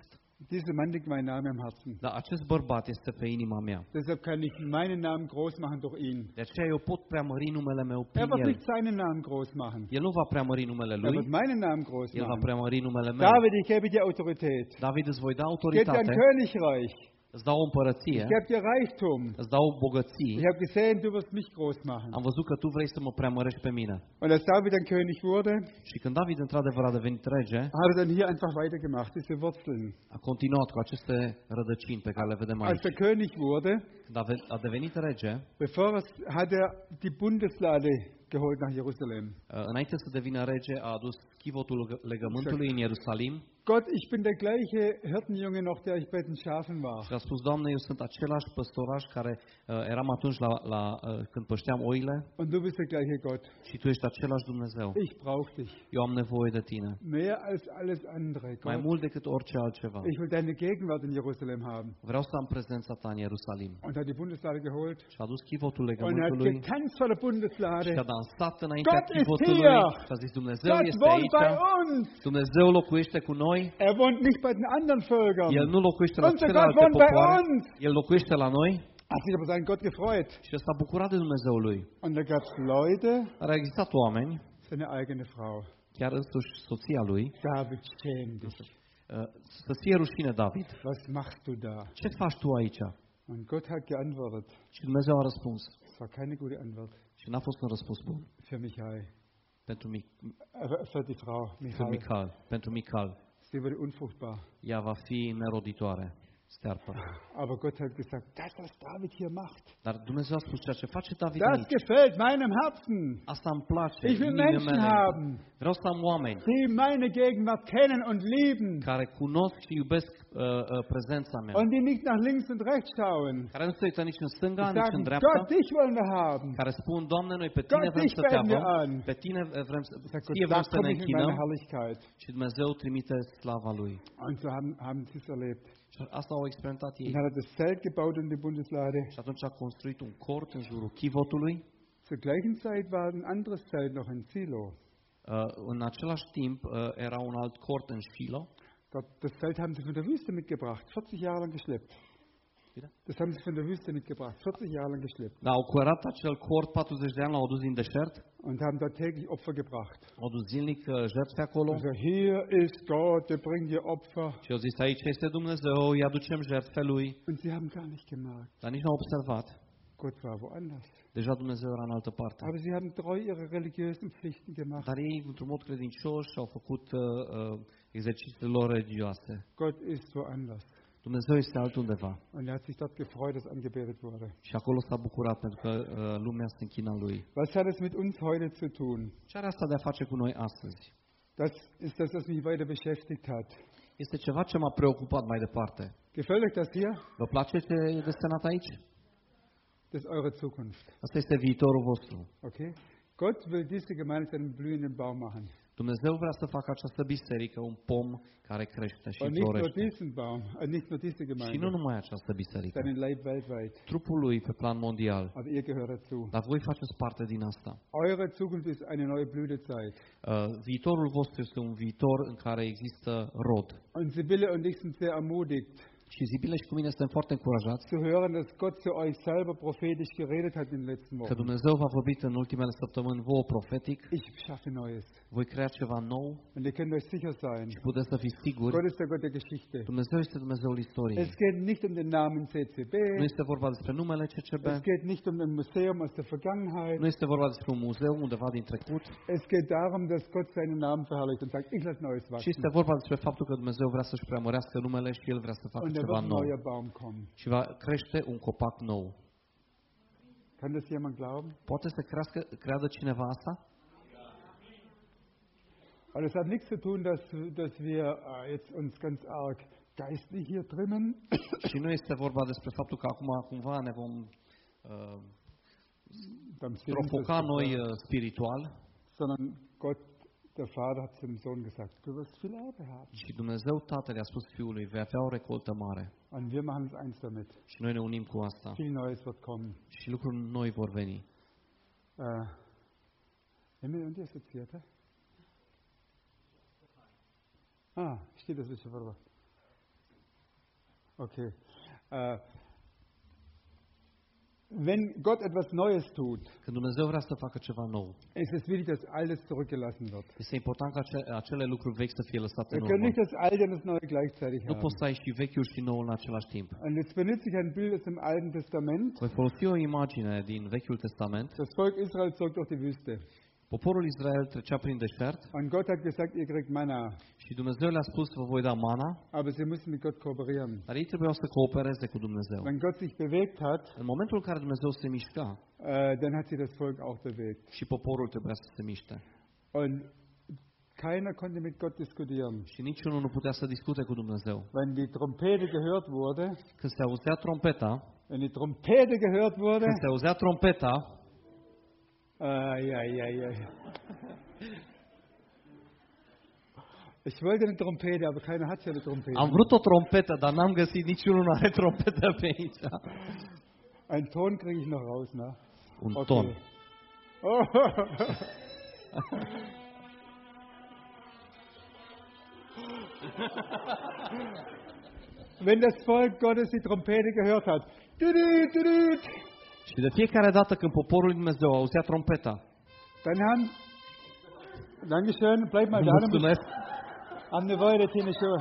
Dieser Mann liegt mein Name am Herzen. Dar acest bărbat este pe inima mea. Deshalb kann ich meinen Namen groß machen durch ihn. De aceea eu pot preamări numele meu Er prin wird el. nicht seinen Namen groß machen. El nu va preamări numele Er lui, wird meinen Namen groß el va machen. preamări numele meu. David, ich gebe dir Autorität. David, îți voi da Ich gebe dir autoritate, ein Königreich. îți dau o împărăție, Ich gebe dir Reichtum. îți dau bogății. Ich habe gesehen, du wirst mich groß machen. Am văzut că tu vrei să mă preamărești pe mine. Und als David dann König wurde, Și când David într-adevăr a devenit rege, hat er dann hier einfach weitergemacht, diese Wurzeln. a continuat cu aceste rădăcini pe care le vedem Als aici. er König wurde, Când a devenit rege, hat er die Bundeslade geholt nach Jerusalem. înainte să devină rege, a adus chivotul legământului în Ierusalim Gott, ich bin der gleiche Hirtenjunge noch, der ich bei den Schafen war. și a spus, Doamne, eu sunt același păstoraș care eram atunci când pășteam oile Und du bist der gleiche Gott. și Tu ești același Dumnezeu. Ich brauche dich. Eu am nevoie de Tine. Mehr als alles andere. Mai Gott, mult decât orice altceva. ich will deine Gegenwart in Jerusalem haben. Vreau să am prezența Ta în Ierusalim. Und hat die Bundeslade geholt. Și a adus chivotul Und er hat legământului getanzt vor der Bundeslade. și a dansat înaintea Gott ist chivotului hier. și a zis, Dumnezeu Gott este wohnt bei aici, uns. Dumnezeu locuiește cu noi, Er wohnt nicht bei den anderen Völkern. El nu locuiește la Unser Gott celelalte wohnt bei popoare, uns. El locuiește la noi Hat sich aber sein Gott gefreut. și s-a bucurat de Dumnezeu lui. Und da gab es Leute, Dar a existat oameni, seine eigene Frau. chiar însuși soția lui, David, schäm dich. să fie rușine David. Was machst du da? Ce faci tu aici? Und Gott hat geantwortet. Și Dumnezeu a răspuns. Es war keine gute Antwort Și n-a fost un răspuns bun für Michael. Für die Frau Michael. Pentru Mical. Sie wurde unfruchtbar. Ea va fi neroditoare, stearpă. Aber Gott hat gesagt, das, was David hier macht, Dar Dumnezeu a spus ceea ce face David das aici. gefällt meinem Herzen. Asta îmi place. Ich will inimii Menschen mele. haben, Vreau să am oameni die meine Gegenwart kennen und lieben care cunosc și iubesc prezența mea. und die nicht nach links und rechts schauen. Care nu se uită nici în stânga, Die nici în sagen, dreapta. Gott, dich wollen wir haben. Care spun, Doamne, noi pe Tine Gott, vrem dich să te beten wir avem. an. Pe Tine vrem să, Ich sag, Ție Gott, da vrem să ne komme ich in meine închinăm. Herrlichkeit. Și Dumnezeu trimite slava Lui. Und so haben sie es erlebt. Și asta au experimentat ei. Dann hat er das Zelt gebaut in die Bundeslade. Și atunci a construit un cort în jurul chivotului. Zur gleichen Zeit war ein anderes Zelt noch in Silo. În același timp era un alt cort în Shilo. Das Zelt haben sie von der Wüste mitgebracht, 40 Jahre lang geschleppt. Bitte? Das haben sie von der Wüste mitgebracht, 40 Jahre lang geschleppt. Dar au curat acel cort 40 de ani, l-au adus din deșert. Und haben dort täglich Opfer gebracht. Au adus zilnic jertfe acolo. Also hier ist Gott, der bringt ihr Opfer. Și au zis, aici este Dumnezeu, îi aducem jertfe Lui. Und sie haben gar nicht gemerkt, Dar nici n-au observat. Gott war woanders. Deja Dumnezeu era în altă parte. Aber sie haben treu ihre religiösen Pflichten gemacht. Dar ei, într-un mod credincios, au făcut exercițiile lor religioase. Gott ist woanders. Dumnezeu este altundeva. Und er hat sich dort gefreut, dass angebetet wurde. Și acolo s-a bucurat pentru că lumea se închina lui. Was hat es mit uns heute zu tun? Ce are asta de a face cu noi astăzi? Das ist das, was mich weiter beschäftigt hat. Este ceva ce m-a preocupat mai departe. Gefällt euch das hier? Vă place ce e desenat aici? Das ist eure Zukunft. Asta este viitorul vostru. Okay? Gott will diese Gemeinde zu einem blühenden Baum machen. Dumnezeu vrea să facă această biserică un pom care crește și Und nicht nur florește. diesen Baum, nicht nur diese Și nu Gemeinde, numai această biserică. seinen Leib weltweit. Trupul lui pe plan mondial. Aber ihr gehört dazu. Dar voi faceți parte din asta. Eure Zukunft ist eine neue Blütezeit. Viitorul vostru este un viitor în care există rod. Und Sibylle und ich sind sehr ermutigt, Și Zibile și cu mine suntem foarte încurajați zu hören, dass Gott zu euch selber prophetisch geredet hat in den letzten că Wochen. Dumnezeu v-a vorbit în ultimele săptămâni vouă profetic. Ich schaffe Neues. Voi crea ceva nou Und ihr könnt euch sicher sein, și puteți să fiți siguri. Gott ist der Gott der Geschichte. Dumnezeu este Dumnezeul istoriei. Es geht nicht um den Namen CCB. Nu este vorba despre numele CCB. Es geht nicht um ein Museum aus der Vergangenheit. Nu este vorba despre un muzeu undeva din trecut. Es geht darum, dass Gott seinen Namen verherrlicht und sagt, ich lasse Neues Și wachsen. este vorba despre faptul că Dumnezeu vrea să-și preamărească numele și El vrea să facă Und da ceva wird ein nou. neuer Baum kommen. Și va crește un copac nou. Kann das jemand glauben? Poate să creadă cineva asta? Und es hat nichts zu tun, dass wir jetzt uns ganz arg geistlich hier trimmen, Și nu este vorba despre faptul că acum cumva ne vom beim provoca noi spiritual, sondern Gott, der Vater, hat zum Sohn gesagt, du wirst viel Erbe haben. și Dumnezeu Tatăl i-a spus Fiului, vei avea o recoltă mare. Und wir machen uns eins damit. Și noi ne unim cu asta. Viel Neues wird kommen. Și lucruri noi vor veni. Emil und ihr sitzt hier, oder? Steht das bisschen vorüber. Okay. Wenn Gott etwas Neues tut, Când Dumnezeu vrea să facă ceva nou, ist es wichtig, dass alles zurückgelassen wird. este important ca acele lucruri vechi să fie lăsate Wir în können urmă. nicht das Alte und das Neue gleichzeitig Nu haben. poți să ai și vechiul și noul în același timp. Und jetzt benutze ich ein Bild aus dem Alten Testament. Voi folosi o imagine din Vechiul Testament. Das Volk Israel zog durch die Wüste. Poporul Israel trecea prin deșert Und Gott hat gesagt, ihr kriegt Manna. și Dumnezeu le-a spus, vă voi da mana, Aber sie mussten mit Gott kooperieren. dar ei trebuiau să coopereze cu Dumnezeu. Wenn Gott sich bewegt hat, În momentul în care Dumnezeu se mișca, dann hat sich das Volk auch bewegt. și poporul trebuia să se miște. Und keiner konnte mit Gott diskutieren. Și niciunul nu putea să discute cu Dumnezeu. Wenn die Trompete gehört wurde, Când se auzea trompeta, wenn die Trompete gehört wurde, când se auzea trompeta, Ich wollte eine Trompete, aber keiner hat ja eine Trompete. am vrut o trompetă, dar n-am găsit niciunul nu are trompetă pe aici. Ein Ton kriege ich noch raus, ne? Un ton. Oh. Wenn das Volk Gottes die Trompete gehört hat, Și de fiecare dată când poporul lui Dumnezeu auzea trompeta, dann haben, Dankeschön, bleib mal da, mulțumesc, am nevoie de tine schon.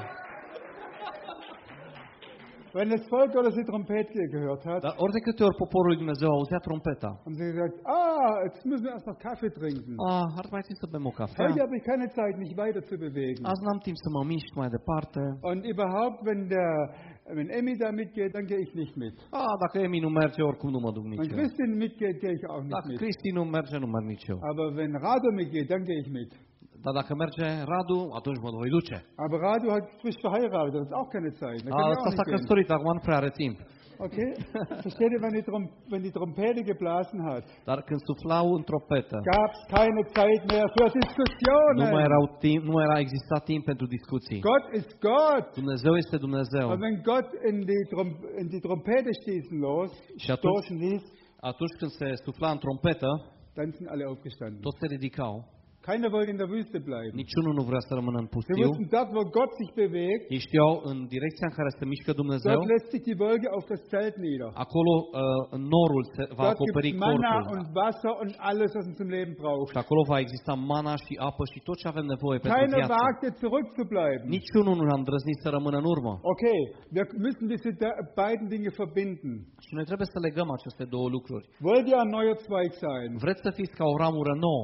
Wenn das Volk Gottes die Trompete gehört hat, dar ori de câte ori poporul lui Dumnezeu auzea trompeta, haben sie gesagt, jetzt müssen wir erst noch Kaffee trinken. ar mai trebui să bem o cafea, Heute habe ich keine Zeit, mich weiter zu bewegen. azi n-am timp să mă mișc mai departe. Und überhaupt, wenn Emmy da mitgeht, dann gehe ich nicht mit. Dacă Emi nu merge, oricum nu mă duc Wenn nici eu. Christine mitgeht, gehe ich auch nicht Dacă mit. Cristi nu merge, nu merg nici eu. Aber wenn Rado mitgeht, dann gehe ich mit. Dar dacă merge Radu, atunci mă voi duce. Aber Rado hat frisch verheiratet, das ist auch keine Zeit. Da kann er Asta auch s-a nicht gehen. căsătorit, acum nu prea are timp. Okay? Versteht ihr, wenn die Trompete geblasen hat, Dar când suflau în trompetă, gab es keine Zeit mehr für Diskussionen. nu mai era existat timp pentru discuții. Gott ist Gott. Dumnezeu este Dumnezeu. Und wenn Gott in die Trompete stoßen ließ, Atunci când se sufla în trompetă, dann sind alle aufgestanden. toți se ridicau. Keiner wollte in der Wüste bleiben. Niciunul nu vrea să rămână în Sie pustiu. wussten, dort, wo Gott sich bewegt, Ei știau în direcția în care se mișcă Dumnezeu, dort lässt sich die Wolke auf das Zelt nieder. acolo norul se va Dort acoperi gibt Manna corpul. und Wasser und alles, was man zum Leben braucht. Și acolo va exista mana și apă și tot ce avem nevoie pentru Keiner viață. wagte zurückzubleiben. Niciunul nu a îndrăznit să rămână în urmă. Okay, wir müssen diese beiden Dinge verbinden. Și noi trebuie să legăm aceste două lucruri. Wollt ihr ein neuer Zweig sein? Vreți să fiți ca o ramură nouă?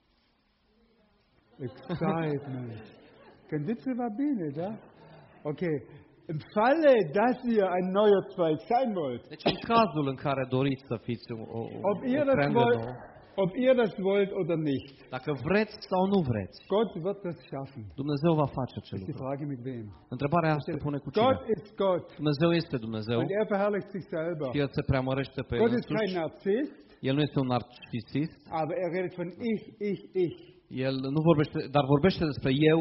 Excitement. Gândiți va bine, da? Okay. Im Falle, dass ihr ein neuer Zweig sein wollt, Deci în cazul în care doriți să fiți o ob ihr das treangă wollt, nouă, ob ihr das wollt oder nicht, dacă vreți sau nu vreți, Gott wird das schaffen. Dumnezeu va face acel Das ist die lucru. Frage mit wem. Întrebarea se pune cu cine. Gott ist Gott Dumnezeu este Dumnezeu und er verherrlicht sich selber. și El se preamărește pe El Gott ist kein însuși. Narzisst, El nu este un narcisist, aber er redet von ich. El nu vorbește, dar vorbește despre eu.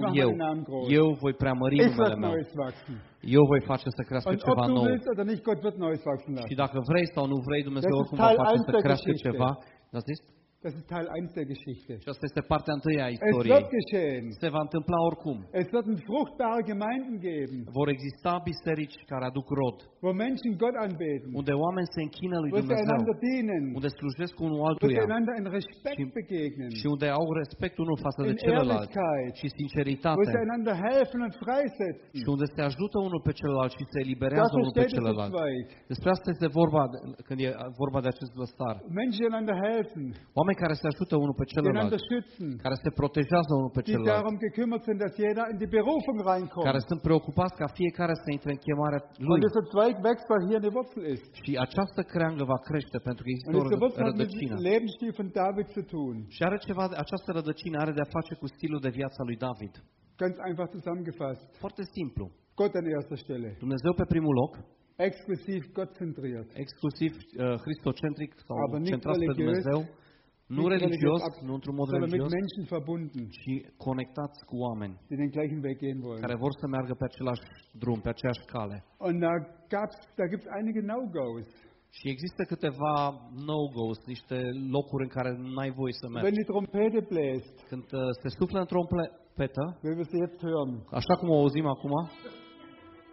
Eu voi preamări Es numele wird meu. Neues wachsen. Eu voi face să crească Und ob ceva du nou. willst oder nicht, Gott wird Neues wachsen Și lassen. dacă vrei sau nu vrei, Dumnezeu Das ist oricum va Teil face 1 să der crească Geschichte. ceva. Da, zis? Das ist Teil 1 der Geschichte. Și asta este partea întâi a Es istoriei. wird geschehen. Se va întâmpla oricum. Es wird fruchtbare Gemeinden geben, Vor exista biserici care aduc rod, wo Menschen Gott anbeten, unde oameni se închină lui wo sie Dumnezeu, einander dienen, unde slujesc unul wo sie altuia einander in Respekt begegnen, și unde au respect unul față de in celălalt Ehrlichkeit, și wo sinceritate sie einander helfen und freisetzen. și unde se ajută unul pe celălalt și se eliberează Dafür unul pe steht dieser celălalt. Zweig. Despre asta este vorba când e vorba de acest vlăstar. Menschen, die einander helfen, Oameni care se ajută unul pe die celălalt, einander schützen, care se protejează unul pe die celălalt, darum gekümmert sind, dass jeder in die Berufung care reinkommt. sunt preocupați ca fiecare să intre în chemarea Und lui. dieser Zweig wächst, weil hier eine Wurzel ist. Și această creangă va crește pentru că există Und o diese Wurzel hat mit rădăcină. dem Lebensstil von David zu tun. Și are ceva, această rădăcină are de a face cu stilul de viață al lui David. Ganz einfach zusammengefasst. Foarte simplu. Gott an erster Stelle. Dumnezeu pe primul loc, Exklusiv Gott-zentriert. exclusiv Christocentric sau Aber nicht centrat pe religiös, Dumnezeu, nu nicht religios, religiös, nu într-un mod sondern mit religios, Menschen verbunden, ci conectați cu oameni die den gleichen Weg gehen wollen. care vor să meargă pe același drum, pe aceeași cale. Und da gibt's einige No-Gos. Și există câteva no-go's, niște locuri în care n-ai voie să Wenn mergi. die Trompete bläst, Când se suflă într-o trompetă, wie wir sie jetzt hören, așa cum o auzim acum,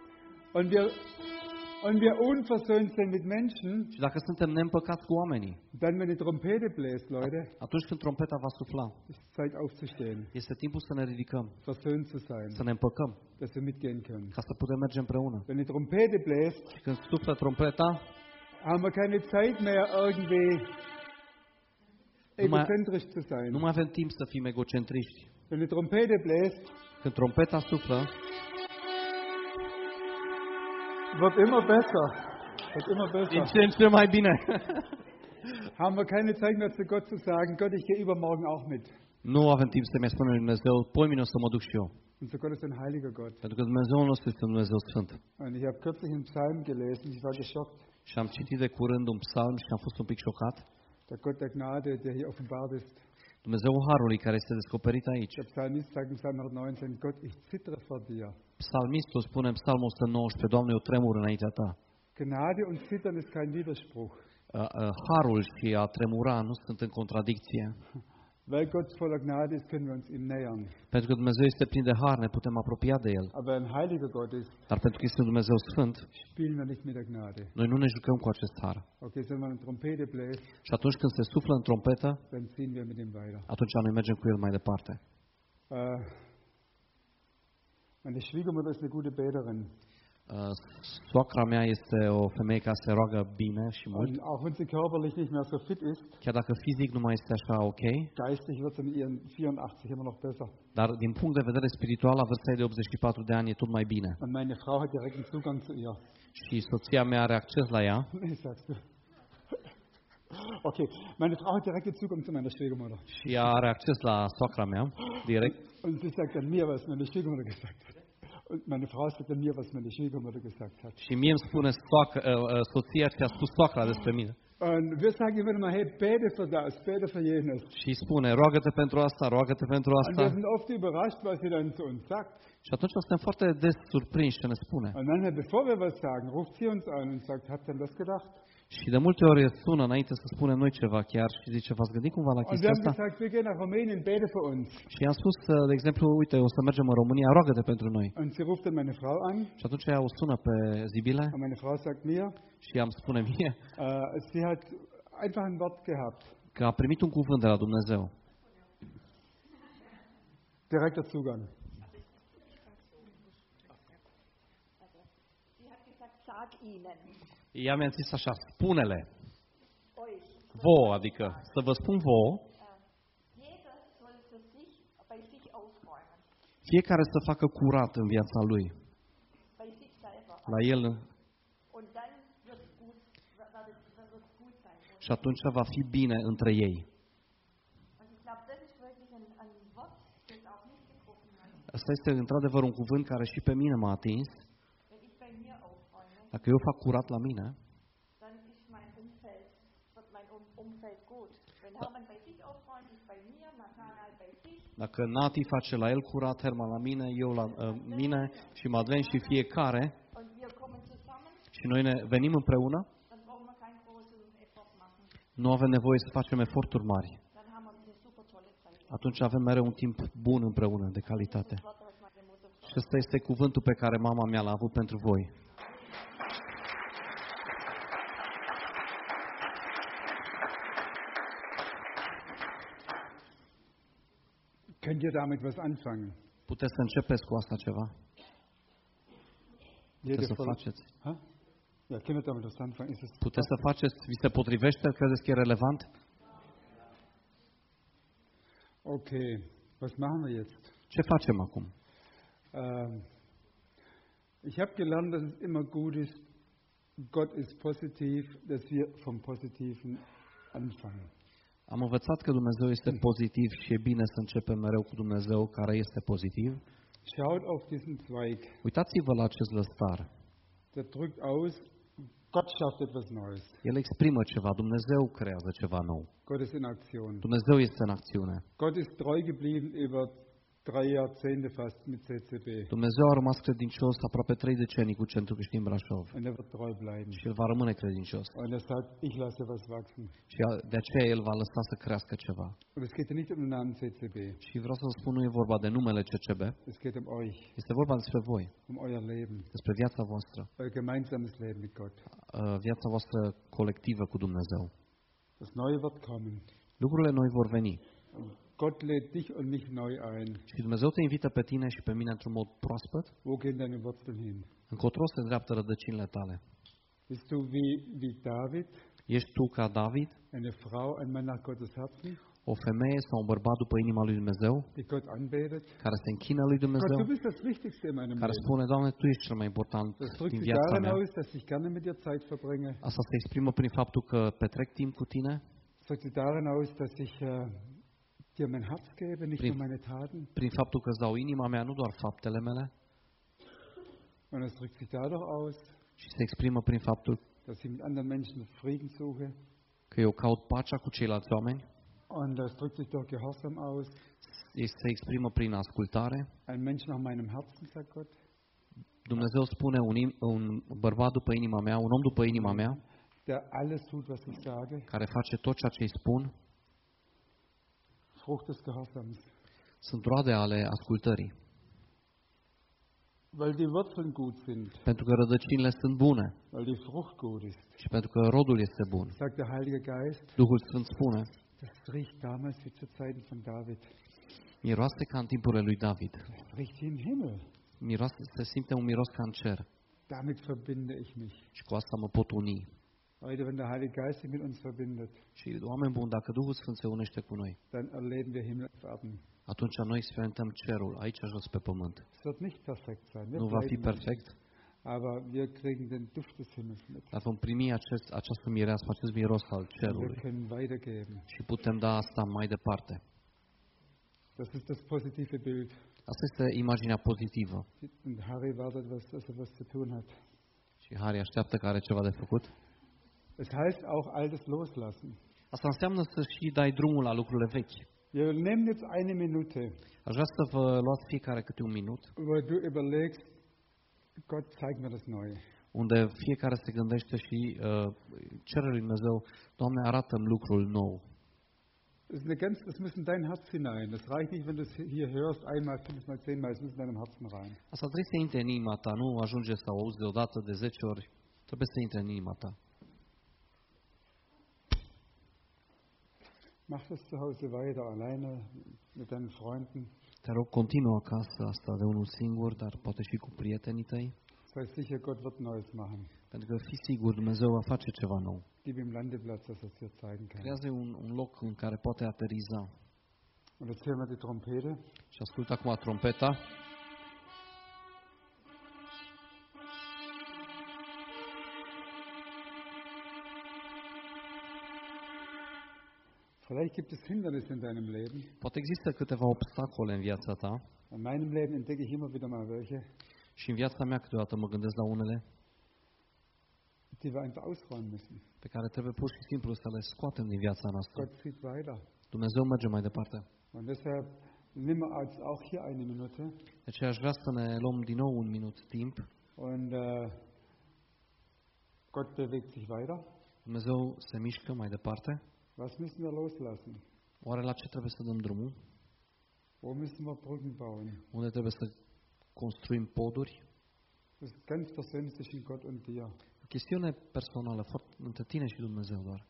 Und wir unversöhnt sind mit Menschen, și dacă suntem neîmpăcați cu oamenii, dann, wenn die Trompete bläst, Leute, atunci când trompeta va sufla, ist Zeit aufzustehen, este timpul să ne ridicăm, versöhnt zu sein, să ne împăcăm, dass wir mitgehen können. ca să putem merge împreună. Wenn die Trompete bläst, Și când suflă trompeta, haben wir keine Zeit mehr, irgendwie egozentrisch zu sein. nu mai avem timp să fim egocentriști. Wenn die Trompete bläst, Când trompeta suflă, wird immer besser. Wird immer din besser. ce în ce mai bine. Haben wir keine Zeit mehr zu Gott zu sagen, Gott, ich gehe übermorgen auch mit. Nu avem timp să mai spunem lui Dumnezeu, poimine o să mă duc și eu. Unser Gott ist ein heiliger Gott. Pentru că Dumnezeul nostru este un Dumnezeu Sfânt. Und ich habe kürzlich einen Psalm gelesen, ich war geschockt. Și am citit de curând un psalm și am fost un pic șocat. Der Gott der Gnade, der hier offenbart ist. Dumnezeul Harului care este descoperit aici. Der Psalmist sagt in Psalm 119, Gott, ich zittere vor dir. Psalmistul spune în Psalmul 119, Doamne, eu tremur înaintea Ta. Gnade und Zittern ist kein Widerspruch. Harul și a tremura nu sunt în contradicție. Weil Gott voller Gnade ist, können wir uns ihm nähern. Pentru că Dumnezeu este plin de har, ne putem apropia de El. Aber ein heiliger Gott ist, Dar pentru că este un Dumnezeu Sfânt, spielen wir nicht mit der Gnade. noi nu ne jucăm cu acest har. Okay, wenn man eine Trompete bläst, Și atunci când se suflă în trompetă, dann ziehen wir mit ihm weiter. atunci noi mergem cu El mai departe. Meine Schwiegermutter ist eine gute Beterin. Soacra mea este o femeie care se roagă bine și mult. Und auch wenn sie körperlich nicht mehr so fit ist, Chiar dacă fizic nu mai este așa ok, geistig wird sie mit ihren 84 immer noch besser. dar din punct de vedere spiritual, la vârsta ei de 84 de ani e tot mai bine. Und meine Frau hat direkten Zugang zu ihr. Și soția mea are acces la ea. Nee, sagst du. Okay, meine Frau hat direkten Zugang zu meiner Schwiegermutter. Și ea are acces la soacra mea, direct. Und sie sagt dann mir, was meine Schwiegermutter gesagt hat. Und meine Frau sagt dann mir, was meine Schwiegermutter gesagt hat. Și mie îmi spune soția ce a spus soacra despre mine. Und wir sagen immer mal, hey, bete für das, bete für jenes. Și spune, roagă-te pentru asta, roagă-te pentru Und asta. wir sind oft überrascht, was sie dann zu uns sagt. Și atunci suntem foarte des surprinși ce ne spune. Und manchmal, bevor wir was sagen, ruft sie uns an und sagt, habt ihr an das gedacht? Și de multe ori sună înainte să spunem noi ceva chiar și zice, v-ați gândit cumva la Und wir chestia haben asta? gesagt, wir gehen nach Rumänien, bete für uns. Și i-am spus, de exemplu, uite, o să mergem în România, roagă-te pentru noi. Und sie ruft dann meine Frau an. Și atunci ea o sună pe Zibile Und meine Frau sagt mir, și ea îmi spune mie sie hat einfach ein Wort gehabt. că a primit un cuvânt de la Dumnezeu. Direkter Zugang. Sag ihnen, Ea mi-a zis așa, spune-le, euch. vouă, adică să vă spun vouă, Jeder soll für sich, bei sich aufräumen. fiecare să facă curat în viața lui, Bei sich selber. la el, Und dann wird es gut, wird gut sein. și atunci va fi bine între ei. Und ich glaube, das ist wirklich ein Wort, das auch mich getroffen hat. Asta este într-adevăr un cuvânt care și pe mine m-a atins. Wenn ich bei mir aufräume, Dacă eu fac curat la mine, dann ist mein Umfeld, wird mein Umfeld gut. Wenn Hermann bei sich aufräumt, ich bei mir, Nathanael bei sich. dacă Nati face la el curat, Herman la mine, eu la mine și Madeleine și fiecare, Und wir kommen zusammen, și noi ne venim împreună, dann brauchen wir keinen großen Effort machen. nu avem nevoie să facem eforturi mari. Dann haben wir eine super tolle Zeit. Atunci avem mereu un timp bun împreună, de calitate. Das Wort, was meine Mutter Și ăsta este cuvântul pe care mama mea l-a avut pentru voi. Könnt ihr damit was anfangen? Puteți să începeți cu asta ceva? Puteți să voll- faceți? Ha? Ja, könnt ihr damit was anfangen? Ist es Puteți să faceți? Vi se potrivește? Credeți că e relevant? Okay, was machen wir jetzt? Ce facem acum? Ich habe gelernt, dass es immer gut ist, Gott ist positiv, dass wir vom Positiven anfangen. Am învățat că Dumnezeu este pozitiv și e bine să începem mereu cu Dumnezeu care este pozitiv. Schaut auf diesen Zweig. Uitați-vă la acest lăstar. Der drückt aus, Gott schafft etwas Neues. El exprimă ceva, Dumnezeu creează ceva nou. Gott ist in Aktion. Dumnezeu este în acțiune. Gott ist treu geblieben über 3 Jahrzehnte fast mit CCB. Dumnezeu a rămas credincios aproape 3 decenii cu Centrul Creștin Brașov. Und er wird treu bleiben. Și El va rămâne credincios. Und er sagt, ich lasse was wachsen. Și de aceea El va lăsa să crească ceva. Und es geht nicht um den Namen CCB. Și vreau să vă spun, nu e vorba de numele CCB, Es geht um euch, este vorba despre voi, um euer Leben, despre viața voastră, euer gemeinsames Leben mit Gott. viața voastră colectivă cu Dumnezeu. Das Neue wird kommen. Lucrurile noi vor veni. Und Gott lädt dich und mich neu ein. Și Dumnezeu te invită pe tine și pe mine într-un mod proaspăt. Wo gehen deine Wurzeln hin? Încotro se îndreaptă rădăcinile tale. Bist du wie David, Ești tu ca David, eine Frau, ein Mann nach Gottes Herzen, o femeie sau un bărbat după inima lui Dumnezeu, die Gott anbetet? care se închină lui Dumnezeu, Gott, du bist das Wichtigste in meinem care Leben. spune, Doamne, Tu ești cel mai important Das drückt din sich viața darin mea. aus, dass ich gerne mit dir Zeit verbringe. Asta se exprimă prin faptul că petrec timp cu tine, Das drückt sich darin aus, dass ich dir mein Herz gebe, nicht nur meine Taten. prin faptul că îți dau inima mea, nu doar faptele mele, Und es drückt sich dadurch aus, și se exprimă prin faptul dass ich mit anderen Menschen Frieden suche. că eu caut pacea cu ceilalți oameni, Und das drückt sich durch Gehorsam aus. se exprimă prin ascultare. Ein Mensch nach meinem Herzen, sagt Gott. Dumnezeu spune un bărbat după inima mea, un om după inima mea, Der alles tut, was ich sage. care face tot ceea ce îi spun, Frucht des Gehorsams. sunt roade ale ascultării. Weil die Wurzeln gut sind, Pentru că rădăcinile sunt bune weil die Frucht gut ist, și pentru că rodul este bun. sagt der Heilige Geist, Duhul Sfânt spune, das riecht damals wie zu Zeiten von David. miroase ca în timpurile lui David. Das riecht wie im Himmel. Miroase, se simte un miros ca în cer Damit verbinde ich mich. și cu asta mă pot uni. Heute, wenn der Heilige Geist sich mit uns verbindet, Și, oameni buni, dacă Duhul Sfânt se unește cu noi, dann erleben wir Himmel auf Erden. atunci noi experimentăm cerul, aici jos pe pământ. Es wird nicht perfekt sein. Wir Nu va fi bleiben perfect, nicht. Aber wir kriegen den Duft des Himmels mit. dar vom primi această mireasmă, acest miros al Wir cerului können weitergeben. și putem da asta mai departe. Das ist das positive Bild. Asta este imaginea pozitivă. Und Harry wartet, dass er was zu tun hat. Și Harry așteaptă că are ceva de făcut. Es heißt auch Altes loslassen. Asta înseamnă să și dai drumul la lucrurile vechi. Wir nehmen jetzt eine Minute, Aș vrea să vă luați fiecare câte un minut, wo du überlegst, Gott, zeig mir das Neue. unde fiecare se gândește și cere lui Dumnezeu, Doamne, arată-mi lucrul nou. Das muss in dein Herz hinein. Das reicht nicht, wenn du es hier hörst, einmal, 5-mal, 10-mal, es muss in deinem Herzen rein. Asta trebuie să intre în inima ta, nu ajunge să o auzi deodată de 10 ori, trebuie să intre în inima ta. Mach das zu Hause weiter, alleine, mit deinen Freunden. Te rog, continuă acasă asta de unul singur, dar poate și cu prietenii tăi, Sei sicher, Gott wird Neues machen. pentru că fii sigur, Dumnezeu va face ceva nou. Gib ihm Landeplatz, dass er es dir zeigen kann. Creează un loc în care poate ateriza. Und jetzt hören wir die Trompete. Și ascultă acum trompeta. Vielleicht gibt es Hindernisse in deinem Leben. Poate există câteva obstacole în viața ta In meinem Leben entdecke ich immer wieder mal welche, și în viața mea câteodată mă gândesc la unele die wir einfach ausräumen müssen. pe care trebuie pur și simplu să le scoatem din viața noastră. Gott zieht weiter. Dumnezeu merge mai departe. Und deshalb nehmen wir jetzt auch hier eine Minute De aceea aș vrea să ne luăm din nou un minut timp. und Gott bewegt sich weiter. Dumnezeu se mișcă mai departe. Was müssen wir loslassen? Oare la ce trebuie să dăm drumul? Wo müssen wir Brücken bauen? Unde trebuie să construim poduri? Das ist ganz persönlich zwischen Gott und dir. O chestiune personală, între tine și Dumnezeu doar.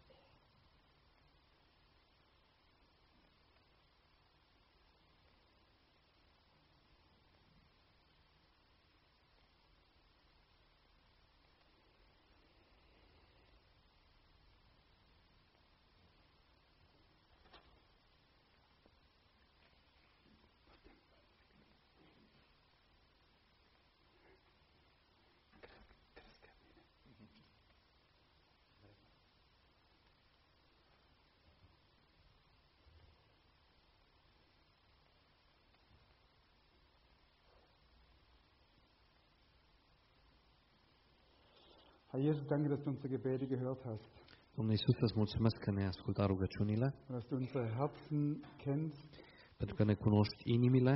Herr Jesus, danke, dass du unsere Gebete gehört hast. Domnule Iisus, îți mulțumesc că ne-ai ascultat rugăciunile, Und dass du unsere Herzen kennst pentru că ne cunoști inimile.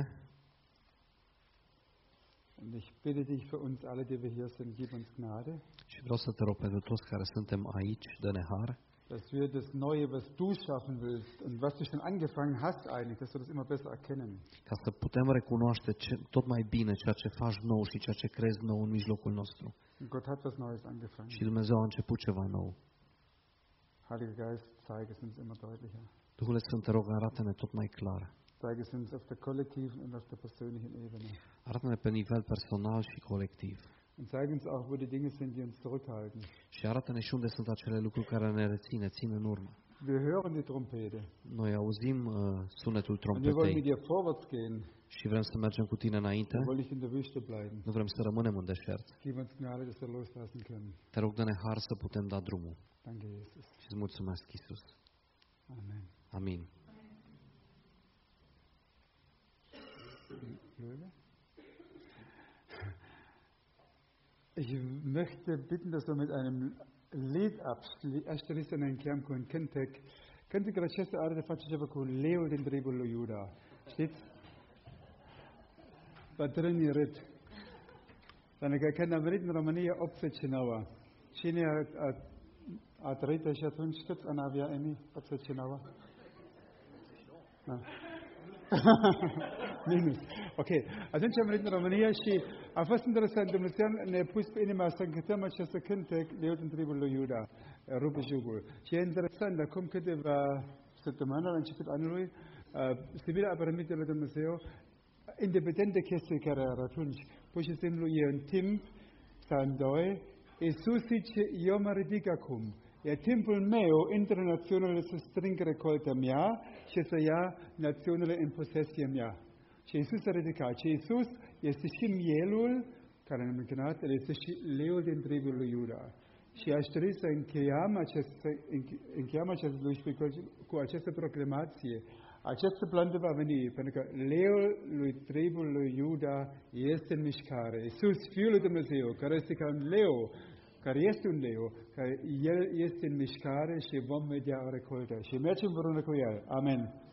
Und ich bitte dich für uns alle, die wir hier sind, gib uns Gnade, Și vreau să te rog pentru toți care suntem aici, dă-ne har, dass wir das Neue, was du schaffen willst und was du schon angefangen hast eigentlich, dass wir das immer besser erkennen. ca să putem recunoaște tot mai bine ceea ce faci nou și ceea ce crezi nou în mijlocul nostru. Und Gott hat was Neues angefangen. Și Dumnezeu a început ceva nou. Heiliger Geist, zeige es uns immer deutlicher. Duhul Sfânt, te rog, arată-ne tot mai clar. Zeige es uns auf der kollektiven und auf der persönlichen Ebene. Arată-ne pe nivel personal și colectiv. Und zeige uns auch, wo die Dinge sind, die uns zurückhalten. Și arată-ne și unde sunt acele lucruri care ne țin în urmă. Wir hören die Trompete. Noi auzim sunetul Und wir wollen trompetei mit dir vorwärts gehen. și vrem să mergem cu tine înainte. Wir wollen nicht in der Wüste bleiben. Nu vrem să rămânem în deșert. Gib uns Gnade, dass wir loslassen können. Te rog, dă-ne har să putem da drumul. Danke, Jesus. Și îți mulțumesc, Iisus. Amen. Amin. Löwe? Ich möchte bitten, dass wir mit einem Lied abschließen, einen Kernkuhn Kentek. Kentek aceste are de face ceva cu leul din tribul lui Iuda. Știți? Bătrânii râd. Pentru că când am venit în România 89, cine a trăit și atunci câți ani avea Emi? 89? Da. Minus. Ok. Atunci am venit în România și a fost interesant. Dumnezeu ne-a pus pe inima să cântăm acest cântec, leul din tribul lui Iuda, rupe jugul. Și e interesant, acum câteva săptămâni, la început anului, Sibilia a permis de Dumnezeu, independent de chestii care era atunci, pur și simplu e în timp să îndoi, Iisus zice, eu mă ridic acum. E timpul meu între națiunile să strâng recolta mea și să ia națiunile în posesia mea. Și Iisus a ridicat. Și Iisus este și mielul care ne-am închinat, este și leul din tribul lui Iuda. Și aș trebui să încheiem acest lucru cu această proclamație. Această plantă va veni, pentru că leul lui tribul lui Iuda este în mișcare. Iisus, Fiul lui Dumnezeu, care este ca un leu, care este un leu, care El este în mișcare și vom vedea o recoltă. Și mergem împreună cu El. Amen.